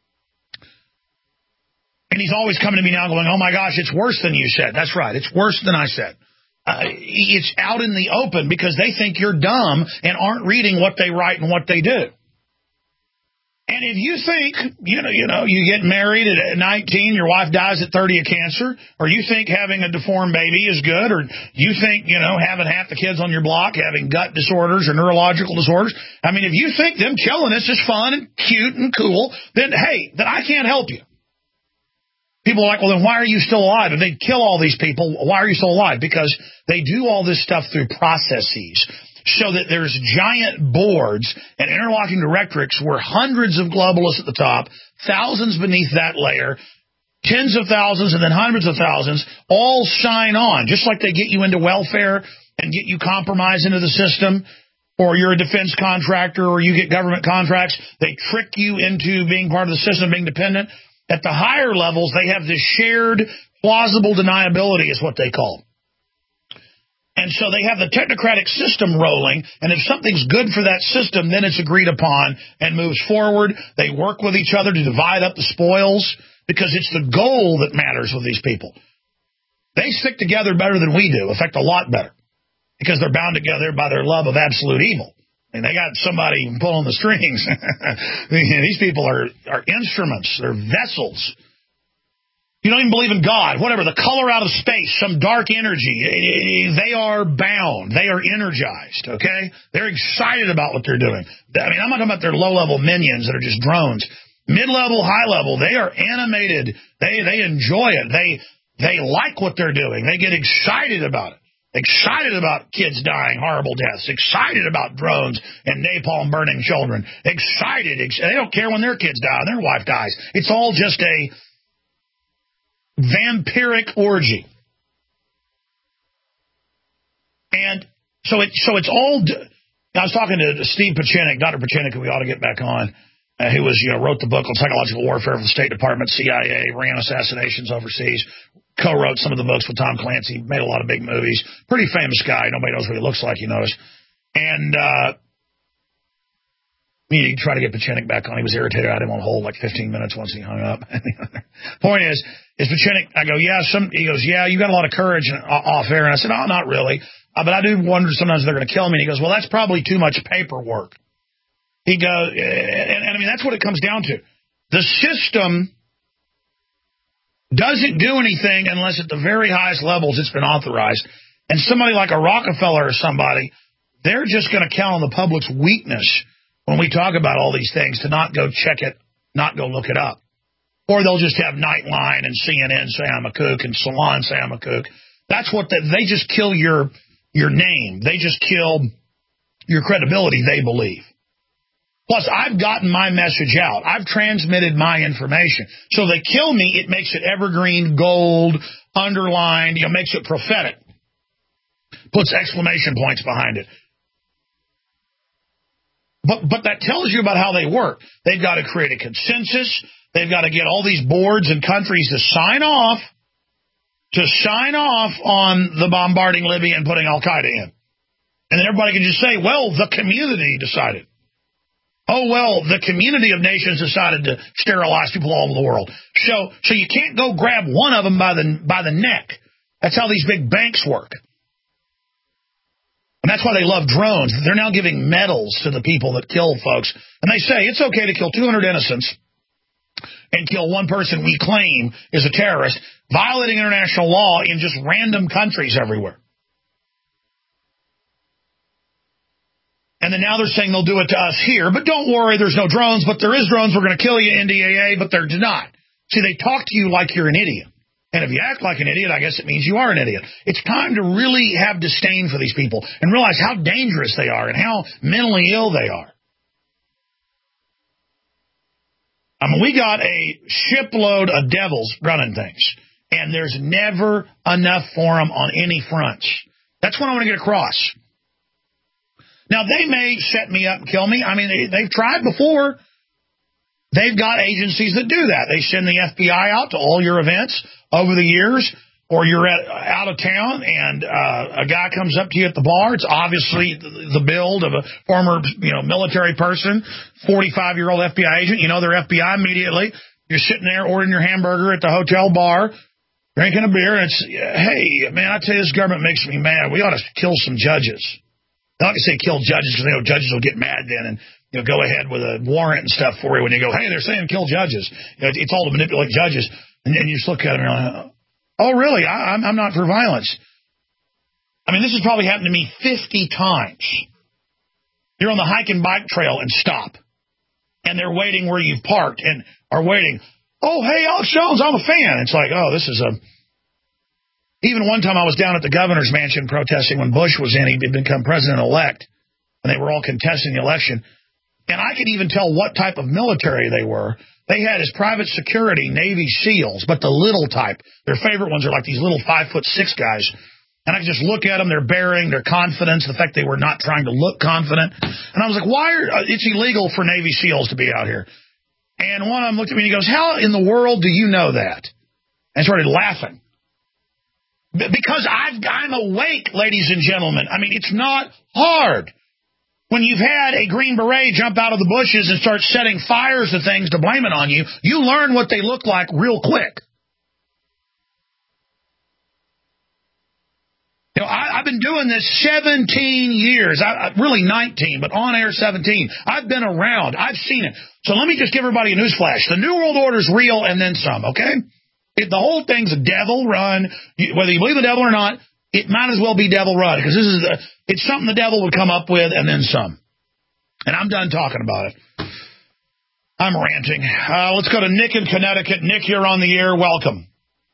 And he's always coming to me now going, oh, my gosh, it's worse than you said. That's right. It's worse than I said. Uh, it's out in the open because they think you're dumb and aren't reading what they write and what they do. And if you think, you know, you know, you get married at nineteen, your wife dies at thirty of cancer, or you think having a deformed baby is good, or you think, you know, having half the kids on your block having gut disorders or neurological disorders, I mean, if you think them killing us is fun and cute and cool, then, hey, then I can't help you. People are like, well, then why are you still alive? If they kill all these people, why are you still alive? Because they do all this stuff through processes so that there's giant boards and interlocking directorates where hundreds of globalists at the top, thousands beneath that layer, tens of thousands and then hundreds of thousands all sign on, just like they get you into welfare and get you compromised into the system, or you're a defense contractor or you get government contracts. They trick you into being part of the system, being dependent. At the higher levels, they have this shared plausible deniability is what they call. And so they have the technocratic system rolling, and if something's good for that system, then it's agreed upon and moves forward. They work with each other to divide up the spoils because it's the goal that matters with these people. They stick together better than we do, in fact, a lot better, because they're bound together by their love of absolute evil. And they got somebody pulling the strings. These people are, are instruments. They're vessels. You don't even believe in God. Whatever, the color out of space, some dark energy. They are bound. They are energized, okay? They're excited about what they're doing. I mean, I'm not talking about their low-level minions that are just drones. Mid-level, high-level, they are animated. They they enjoy it. They they like what they're doing. They get excited about it. Excited about kids dying horrible deaths. Excited about drones and napalm burning children. Excited. Ex- they don't care when their kids die and their wife dies. It's all just a vampiric orgy. And so it so it's all. D- I was talking to Steve Pachinik, Doctor Pachinik, who we ought to get back on, uh, who was you know wrote the book on psychological warfare for the State Department, C I A, ran assassinations overseas. Co-wrote some of the books with Tom Clancy, made a lot of big movies. Pretty famous guy. Nobody knows what he looks like, you notice. And uh, he tried to get Pachinik back on. He was irritated. I had him on hold like fifteen minutes once he hung up. Point is, is Pachinik, I go, yeah, some, he goes, yeah, you got a lot of courage off air. And I said, oh, not really. Uh, but I do wonder sometimes they're going to kill me. And he goes, well, that's probably too much paperwork. He goes, and, and I mean, that's what it comes down to. The system doesn't do anything unless at the very highest levels it's been authorized. And somebody like a Rockefeller or somebody, they're just going to count on the public's weakness when we talk about all these things to not go check it, not go look it up. Or they'll just have Nightline and C N N say I'm a kook and Salon say I'm a kook. That's what they, they just kill your your name. They just kill your credibility, they believe. Plus, I've gotten my message out. I've transmitted my information. So they kill me, it makes it evergreen, gold, underlined, you know, makes it prophetic. Puts exclamation points behind it. But but that tells you about how they work. They've got to create a consensus. They've got to get all these boards and countries to sign off, to sign off on the bombarding Libya and putting Al-Qaeda in. And then everybody can just say, well, the community decided. Oh, well, the community of nations decided to sterilize people all over the world. So so you can't go grab one of them by the by the neck. That's how these big banks work. And that's why they love drones. They're now giving medals to the people that kill folks. And they say it's okay to kill two hundred innocents and kill one person we claim is a terrorist, violating international law in just random countries everywhere. And then now they're saying they'll do it to us here. But don't worry, there's no drones, but there is drones. We're going to kill you, N D A A, but they're not. See, they talk to you like you're an idiot. And if you act like an idiot, I guess it means you are an idiot. It's time to really have disdain for these people and realize how dangerous they are and how mentally ill they are. I mean, we got a shipload of devils running things, and there's never enough for them on any fronts. That's what I want to get across. Now, they may set me up and kill me. I mean, they, they've tried before. They've got agencies that do that. They send the F B I out to all your events over the years, or you're at, out of town and uh, a guy comes up to you at the bar. It's obviously the build of a former, you know, military person, forty-five-year-old F B I agent. You know they're F B I immediately. You're sitting there ordering your hamburger at the hotel bar, drinking a beer, and it's, hey, man, I tell you, this government makes me mad. We ought to kill some judges. They're not going to say kill judges because they know judges will get mad then and, you know, go ahead with a warrant and stuff for you when you go, hey, they're saying kill judges. You know, it's all to manipulate judges. And, and you just look at it and you're like, oh, really? I, I'm, I'm not for violence. I mean, this has probably happened to me fifty times. You're on the hike and bike trail and stop. And they're waiting where you've parked and are waiting. Oh, hey, Alex Jones, I'm a fan. It's like, oh, this is a... Even one time I was down at the governor's mansion protesting when Bush was in. He'd become president-elect. And they were all contesting the election. And I could even tell what type of military they were. They had as private security Navy SEALs, but the little type. Their favorite ones are like these little five foot six guys. And I could just look at them, their bearing, their confidence, the fact they were not trying to look confident. And I was like, why are, uh, it's illegal for Navy SEALs to be out here. And one of them looked at me and he goes, how in the world do you know that? And started laughing. B- because I've, I'm awake, ladies and gentlemen. I mean, it's not hard. When you've had a Green Beret jump out of the bushes and start setting fires to things to blame it on you, you learn what they look like real quick. You know, I, I've been doing this seventeen years, I, I, really nineteen, but on air seventeen. I've been around. I've seen it. So let me just give everybody a news flash. The New World Order is real and then some, okay? It, the whole thing's a devil run. You, whether you believe the devil or not, it might as well be devil run because this is the, it's something the devil would come up with and then some. And I'm done talking about it. I'm ranting. Uh, let's go to Nick in Connecticut. Nick, you're on the air. Welcome.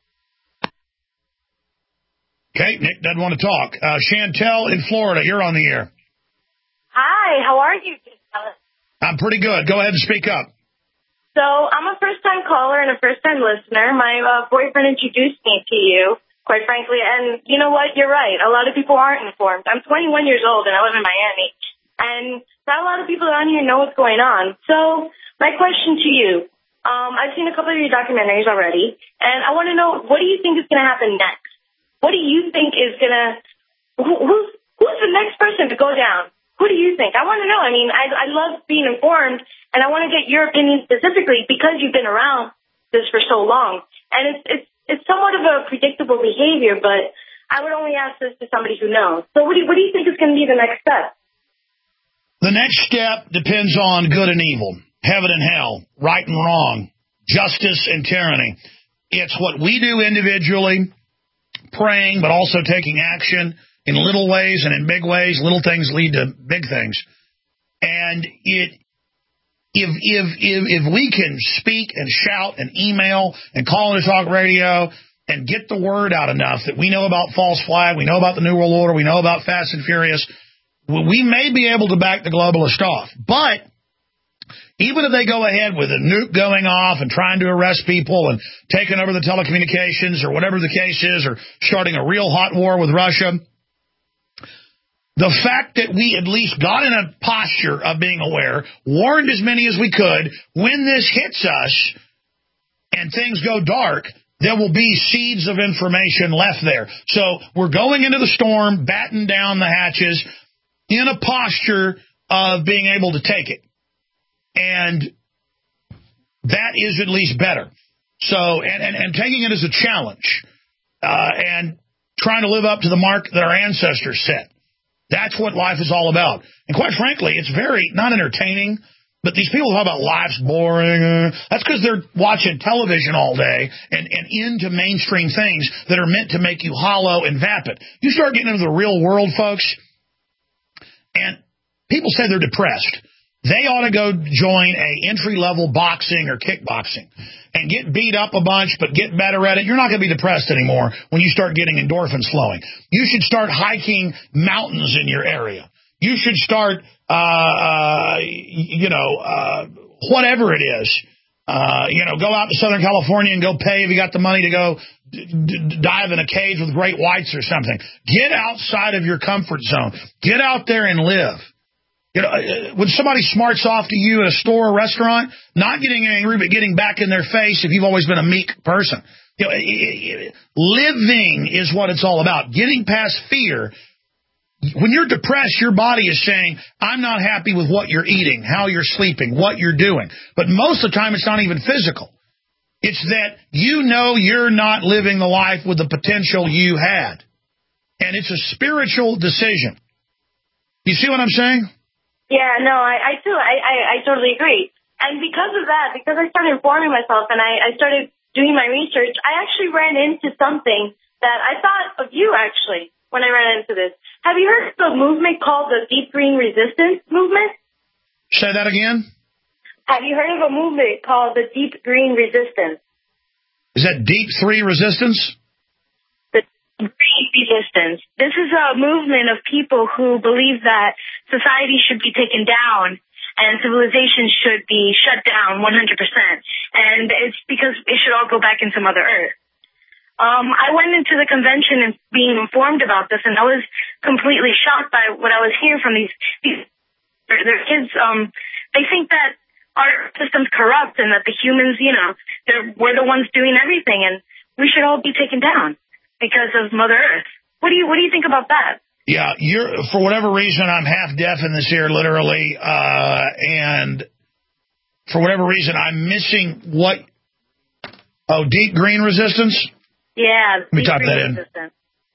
Okay, Nick doesn't want to talk. Uh, Chantel in Florida, you're on the air. Hi, how are you? I'm pretty good. Go ahead and speak up. So I'm a first-time caller and a first-time listener. My uh, boyfriend introduced me to you. Quite frankly, and you know what? You're right. A lot of people aren't informed. I'm twenty-one years old, and I live in Miami. And not a lot of people around here know what's going on. So my question to you, um, I've seen a couple of your documentaries already, and I want to know, what do you think is going to happen next? What do you think is going to who, – who's, who's the next person to go down? Who do you think? I want to know. I mean, I, I love being informed, and I want to get your opinion specifically because you've been around this for so long. And it's it's It's somewhat of a predictable behavior, but I would only ask this to somebody who knows. So what do you, what do you think is going to be the next step? The next step depends on good and evil, heaven and hell, right and wrong, justice and tyranny. It's what we do individually, praying, but also taking action in little ways and in big ways. Little things lead to big things. And it, if, if, if, if we can speak and shout and email and call into talk radio and get the word out enough that we know about false flag, we know about the New World Order, we know about Fast and Furious, we may be able to back the globalist off. But even if they go ahead with a nuke going off and trying to arrest people and taking over the telecommunications or whatever the case is, or starting a real hot war with Russia, the fact that we at least got in a posture of being aware, warned as many as we could, when this hits us and things go dark, there will be seeds of information left there. So we're going into the storm, batten down the hatches, in a posture of being able to take it. And that is at least better. So, and, and, and taking it as a challenge, uh, and trying to live up to the mark that our ancestors set. That's what life is all about. And quite frankly, it's very, not entertaining, but these people talk about life's boring. Uh, that's because they're watching television all day and, and into mainstream things that are meant to make you hollow and vapid. You start getting into the real world, folks, and people say they're depressed. They ought to go join a entry-level boxing or kickboxing and get beat up a bunch, but get better at it. You're not going to be depressed anymore when you start getting endorphins flowing. You should start hiking mountains in your area. You should start, uh, uh, you know, uh, whatever it is. Uh, you know, go out to Southern California and go pay if you got the money to go d- d- dive in a cage with great whites or something. Get outside of your comfort zone. Get out there and live. You know, when somebody smarts off to you at a store or restaurant, not getting angry, but getting back in their face if you've always been a meek person. You know, living is what it's all about. Getting past fear. When you're depressed, your body is saying, I'm not happy with what you're eating, how you're sleeping, what you're doing. But most of the time, it's not even physical. It's that you know you're not living the life with the potential you had. And it's a spiritual decision. You see what I'm saying? Yeah, no, I, I do. I, I, I totally agree. And because of that, because I started informing myself and I, I started doing my research, I actually ran into something that I thought of you, actually, when I ran into this. Have you heard of a movement called the Deep Green Resistance Movement? Say that again? Have you heard of a movement called the Deep Green Resistance? Is that Deep Three Resistance? Green Resistance. This is a movement of people who believe that society should be taken down and civilization should be shut down one hundred percent. And it's because it should all go back into Mother Earth. Um, I went into the convention and being informed about this, and I was completely shocked by what I was hearing from these, these their kids. Um, they think that our system's corrupt and that the humans, you know, they're, we're the ones doing everything, and we should all be taken down because of Mother Earth. What do you what do you think about that? Yeah, you're for whatever reason I'm half deaf in this ear, literally, uh, and for whatever reason I'm missing what. Oh, Deep Green Resistance. Yeah, let me type that in. Resistance.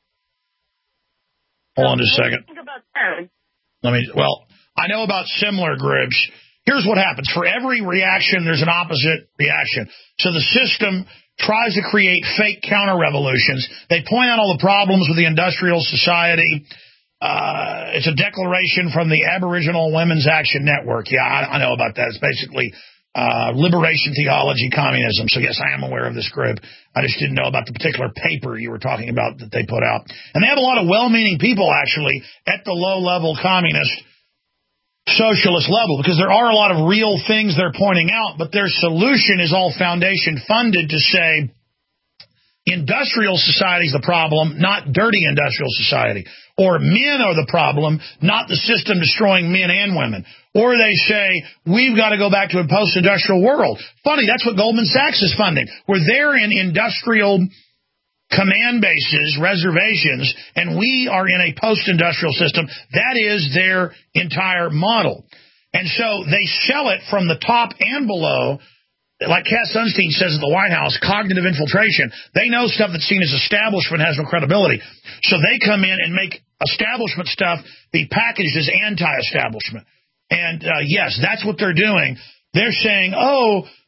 Hold on just a second. What do you think about them? Let me. Well, I know about similar groups. Here's what happens: for every reaction, there's an opposite reaction. So the system tries to create fake counter-revolutions. They point out all the problems with the industrial society. Uh, it's a declaration from the Aboriginal Women's Action Network. Yeah, I, I know about that. It's basically uh, liberation theology, communism. So, yes, I am aware of this group. I just didn't know about the particular paper you were talking about that they put out. And they have a lot of well-meaning people, actually, at the low-level communist socialist level, because there are a lot of real things they're pointing out, but their solution is all foundation funded to say industrial society is the problem, not dirty industrial society, or men are the problem, not the system destroying men and women, or they say we've got to go back to a post-industrial world. Funny, that's what Goldman Sachs is funding, where they're in industrial command bases, reservations, and we are in a post-industrial system. That is their entire model. And so they sell it from the top and below, like Cass Sunstein says at the White House, cognitive infiltration. They know stuff that's seen as establishment has no credibility. So they come in and make establishment stuff be packaged as anti-establishment. And, uh, yes, that's what they're doing. They're saying, oh,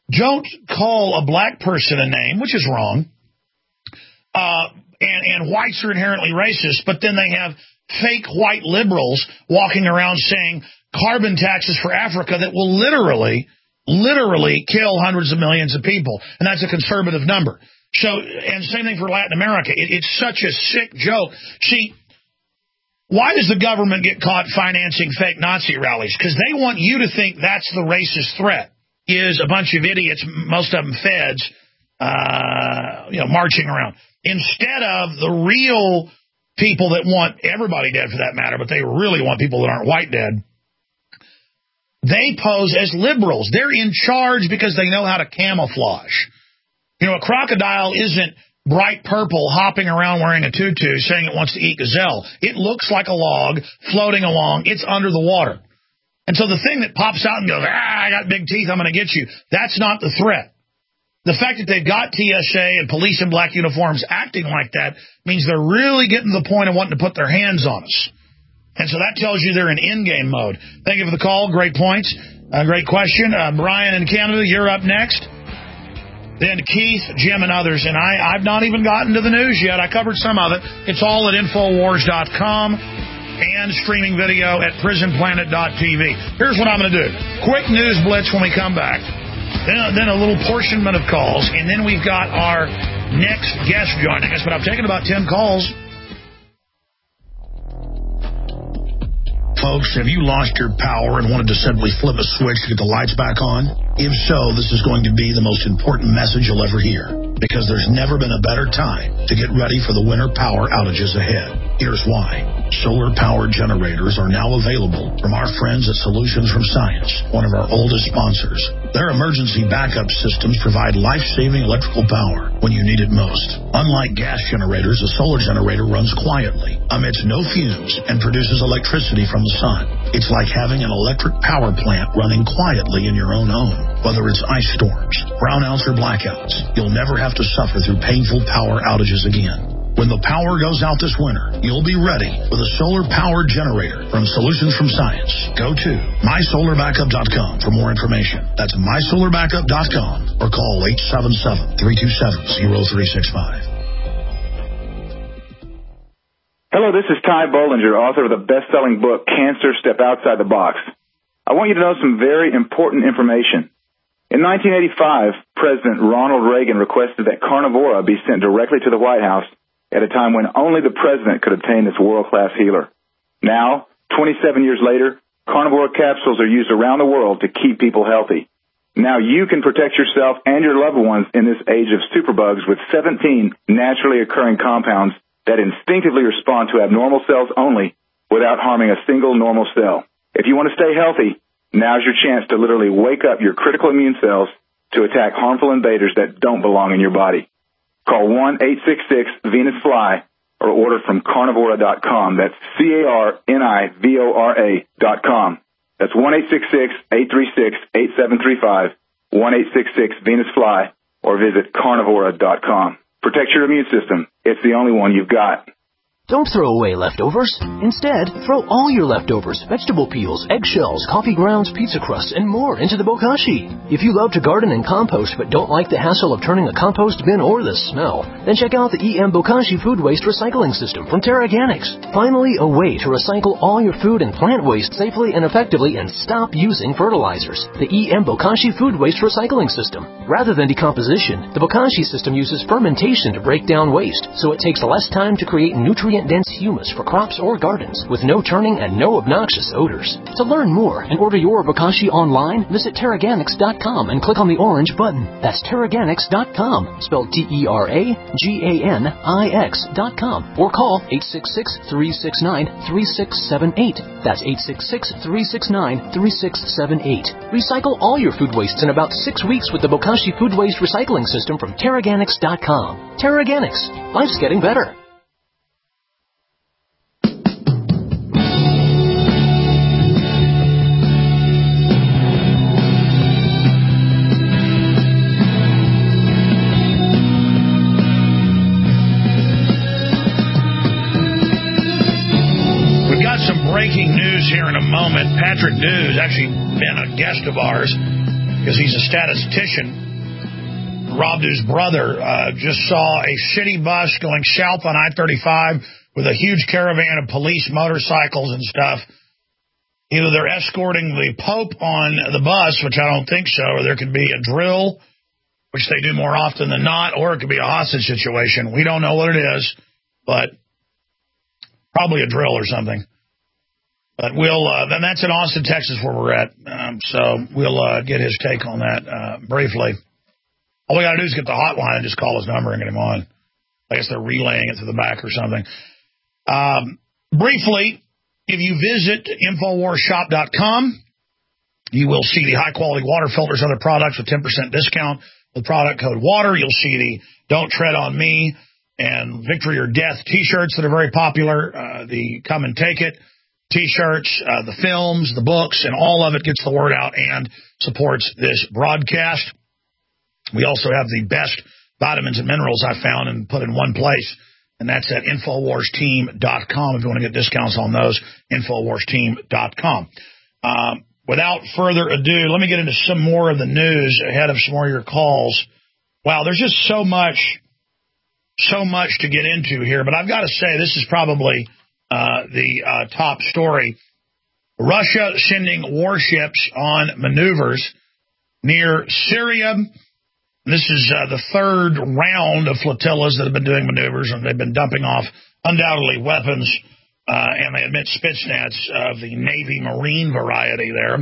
don't call a black person a name, which is wrong, uh, and, and whites are inherently racist, but then they have fake white liberals walking around saying carbon taxes for Africa that will literally, literally kill hundreds of millions of people, and that's a conservative number. So, and same thing for Latin America. It, it's such a sick joke. See, why does the government get caught financing fake Nazi rallies? Because they want you to think that's the racist threat, is a bunch of idiots, most of them feds, uh, you know, marching around. Instead of the real people that want everybody dead for that matter, but they really want people that aren't white dead, they pose as liberals. They're in charge because they know how to camouflage. You know, a crocodile isn't bright purple hopping around wearing a tutu saying it wants to eat gazelle. It looks like a log floating along. It's under the water. And so the thing that pops out and goes, ah, I got big teeth, I'm going to get you, that's not the threat. The fact that they've got T S A and police in black uniforms acting like that means they're really getting to the point of wanting to put their hands on us. And so that tells you they're in in-game mode. Thank you for the call. Great points. Uh, great question. Uh, Brian in Canada, you're up next. Then Keith, Jim, and others. And I, I've not even gotten to the news yet. I covered some of it. It's all at Infowars dot com and streaming video at prison planet dot t v. Here's what I'm going to do. Quick news blitz when we come back. Then a, then a little portionment of calls. And then we've got our next guest joining us. But I've taken about ten calls. Folks, have you lost your power and wanted to simply flip a switch to get the lights back on? If so, this is going to be the most important message you'll ever hear, because there's never been a better time to get ready for the winter power outages ahead. Here's why. Solar-powered generators are now available from our friends at Solutions from Science, one of our oldest sponsors. Their emergency backup systems provide life-saving electrical power when you need it most. Unlike gas generators, a solar generator runs quietly, emits no fumes, and produces electricity from the sun. It's like having an electric power plant running quietly in your own home. Whether it's ice storms, brownouts, or blackouts, you'll never have to suffer through painful power outages again. When the power goes out this winter, you'll be ready with a solar-powered generator from Solutions from Science. Go to my solar backup dot com for more information. That's my solar backup dot com or call eight seven seven, three two seven, zero three six five. Hello, this is Ty Bollinger, author of the best-selling book, Cancer, Step Outside the Box. I want you to know some very important information. In nineteen eighty-five, President Ronald Reagan requested that Carnivora be sent directly to the White House at a time when only the president could obtain this world-class healer. Now, twenty-seven years later, Carnivora capsules are used around the world to keep people healthy. Now you can protect yourself and your loved ones in this age of superbugs with seventeen naturally occurring compounds that instinctively respond to abnormal cells only without harming a single normal cell. If you want to stay healthy, now's your chance to literally wake up your critical immune cells to attack harmful invaders that don't belong in your body. Call one eight six six Venus Fly or order from carnivora dot com. That's C A R N I V O R A dot com. That's one eight six six, eight three six, eight seven three five, one eight six six Venus Fly, or visit carnivora dot com. Protect your immune system. It's the only one you've got. Don't throw away leftovers. Instead, throw all your leftovers, vegetable peels, eggshells, coffee grounds, pizza crusts, and more into the bokashi. If you love to garden and compost but don't like the hassle of turning a compost bin or the smell, then check out the E M Bokashi Food Waste Recycling System from Terraganics. Finally, a way to recycle all your food and plant waste safely and effectively and stop using fertilizers. The E M Bokashi Food Waste Recycling System. Rather than decomposition, the Bokashi system uses fermentation to break down waste, so it takes less time to create nutrient dense humus for crops or gardens with no turning and no obnoxious odors. To learn more and order your bokashi online, visit Terraganics dot com and click on the orange button. That's Terraganics dot com, spelled T E R A G A N I X dot com, or call eight six six, three six nine, three six seven eight. That's eight six six, three six nine, three six seven eight. Recycle all your food wastes in about six weeks with the Bokashi Food Waste Recycling System from Terraganics dot com. Terraganics. Life's getting better. Breaking news here in a moment. Patrick Dew has actually been a guest of ours because he's a statistician. Rob Du's brother, uh, just saw a city bus going south on I thirty-five with a huge caravan of police motorcycles and stuff. Either they're escorting the Pope on the bus, which I don't think so, or there could be a drill, which they do more often than not, or it could be a hostage situation. We don't know what it is, but probably a drill or something. But we'll, uh, and that's in Austin, Texas, where we're at. Um, so we'll uh, get his take on that uh, briefly. All we got to do is get the hotline and just call his number and get him on. I guess they're relaying it to the back or something. Um, briefly, if you visit Infowars Shop dot com, you will see the high-quality water filters and other products with ten percent discount with product code WATER. You'll see the Don't Tread on Me and Victory or Death T-shirts that are very popular, uh, the Come and Take It T-shirts, uh, the films, the books, and all of it gets the word out and supports this broadcast. We also have the best vitamins and minerals I found and put in one place, and that's at Infowars Team dot com. If you want to get discounts on those, Infowars Team dot com. Um, without further ado, let me get into some more of the news ahead of some more of your calls. Wow, there's just so much, so much to get into here, but I've got to say this is probably uh, the uh, top story. Russia sending warships on maneuvers near Syria. This is uh, the third round of flotillas that have been doing maneuvers, and they've been dumping off undoubtedly weapons, uh, and they admit Spetsnaz of the Navy Marine variety there.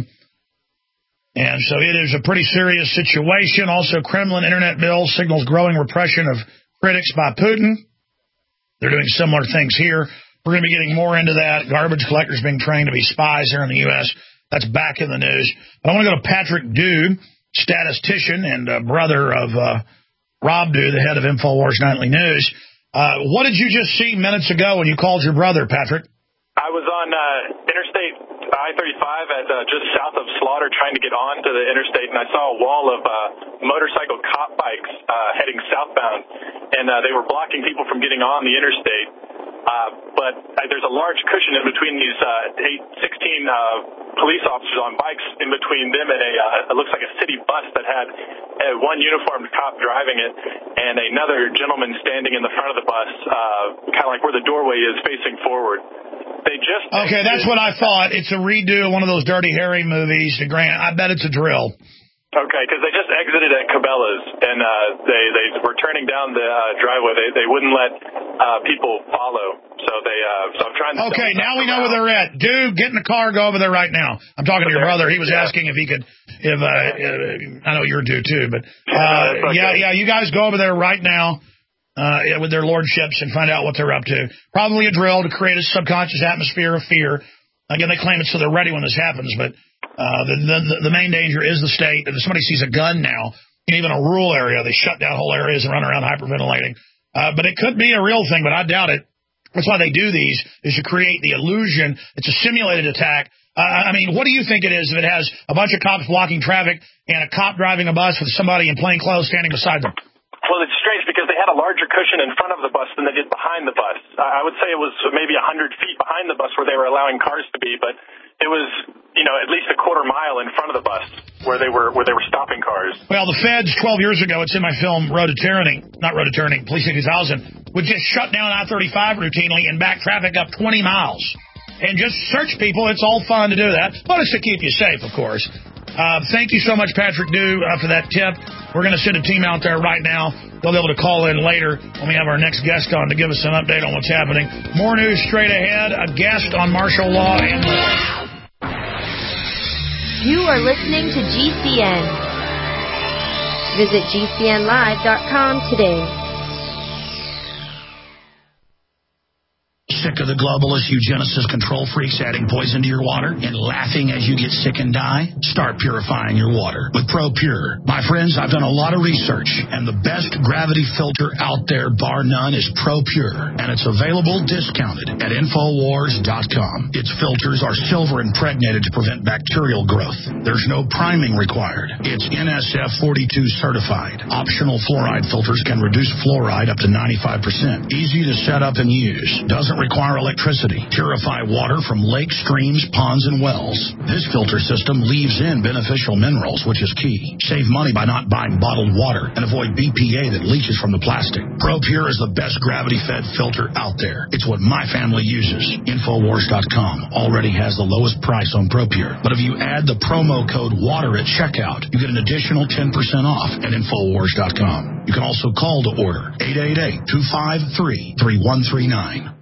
And so it is a pretty serious situation. Also, Kremlin internet bill signals growing repression of critics by Putin. They're doing similar things here. We're going to be getting more into that. Garbage collectors being trained to be spies here in the U S. That's back in the news. But I want to go to Patrick Dew, statistician and uh, brother of uh, Rob Dew, the head of Infowars Nightly News. Uh, what did you just see minutes ago when you called your brother, Patrick? I was on uh, Interstate I thirty-five at uh, just south of Slaughter trying to get onto the interstate, and I saw a wall of uh, motorcycle cop bikes uh, heading southbound, and uh, they were blocking people from getting on the interstate. Uh, but uh, there's a large cushion in between these uh, eight, sixteen uh, police officers on bikes in between them and a, uh, it looks like a city bus that had uh, one uniformed cop driving it and another gentleman standing in the front of the bus, uh, kind of like where the doorway is facing forward. They just okay, that's what I thought. It's a redo of one of those Dirty Harry movies. To Grant, I bet it's a drill. Okay, because they just exited at Cabela's, and uh, they they were turning down the uh, driveway. They they wouldn't let uh, people follow, so they. Uh, so I'm trying to. Okay, now we know where they're at. Dude, get in the car, go over there right now. I'm talking to your brother. He was yeah. asking if he could. If uh, uh, I know you're due too, but uh, yeah, yeah, you guys go over there right now uh, with their lordships and find out what they're up to. Probably a drill to create a subconscious atmosphere of fear. Again, they claim it's so they're ready when this happens, but. Uh, the, the the main danger is the state. If somebody sees a gun now, even a rural area, they shut down whole areas and run around hyperventilating. Uh, but it could be a real thing, but I doubt it. That's why they do these, is to create the illusion. It's a simulated attack. Uh, I mean, what do you think it is if it has a bunch of cops blocking traffic and a cop driving a bus with somebody in plain clothes standing beside them? Well, it's strange because they had a larger cushion in front of the bus than they did behind the bus. I would say it was maybe one hundred feet behind the bus where they were allowing cars to be, but it was, you know, at least a quarter mile in front of the bus where they were where they were stopping cars. Well, the feds twelve years ago, it's in my film Road to Tyranny, not Road to Tyranny, Police two thousand, would just shut down I thirty-five routinely and back traffic up twenty miles and just search people. It's all fun to do that, but it's to keep you safe, of course. Uh, thank you so much, Patrick Dew, uh, for that tip. We're going to send a team out there right now. They'll be able to call in later when we have our next guest on to give us an update on what's happening. More news straight ahead, a guest on martial law and more. You are listening to G C N. Visit G C N live dot com today. Sick of the globalist eugenicist control freaks adding poison to your water and laughing as you get sick and die? Start purifying your water with ProPure. My friends, I've done a lot of research, and the best gravity filter out there, bar none, is ProPure, and it's available discounted at Infowars dot com. Its filters are silver impregnated to prevent bacterial growth. There's no priming required. It's N S F forty-two certified. Optional fluoride filters can reduce fluoride up to ninety-five percent. Easy to set up and use. Doesn't require require electricity. Purify water from lakes, streams, ponds, and wells. This filter system leaves in beneficial minerals, which is key. Save money by not buying bottled water and avoid B P A that leaches from the plastic. ProPure is the best gravity-fed filter out there. It's what my family uses. Infowars dot com already has the lowest price on ProPure. But if you add the promo code WATER at checkout, you get an additional ten percent off at Infowars dot com. You can also call to order eight eight eight, two five three, three one three nine.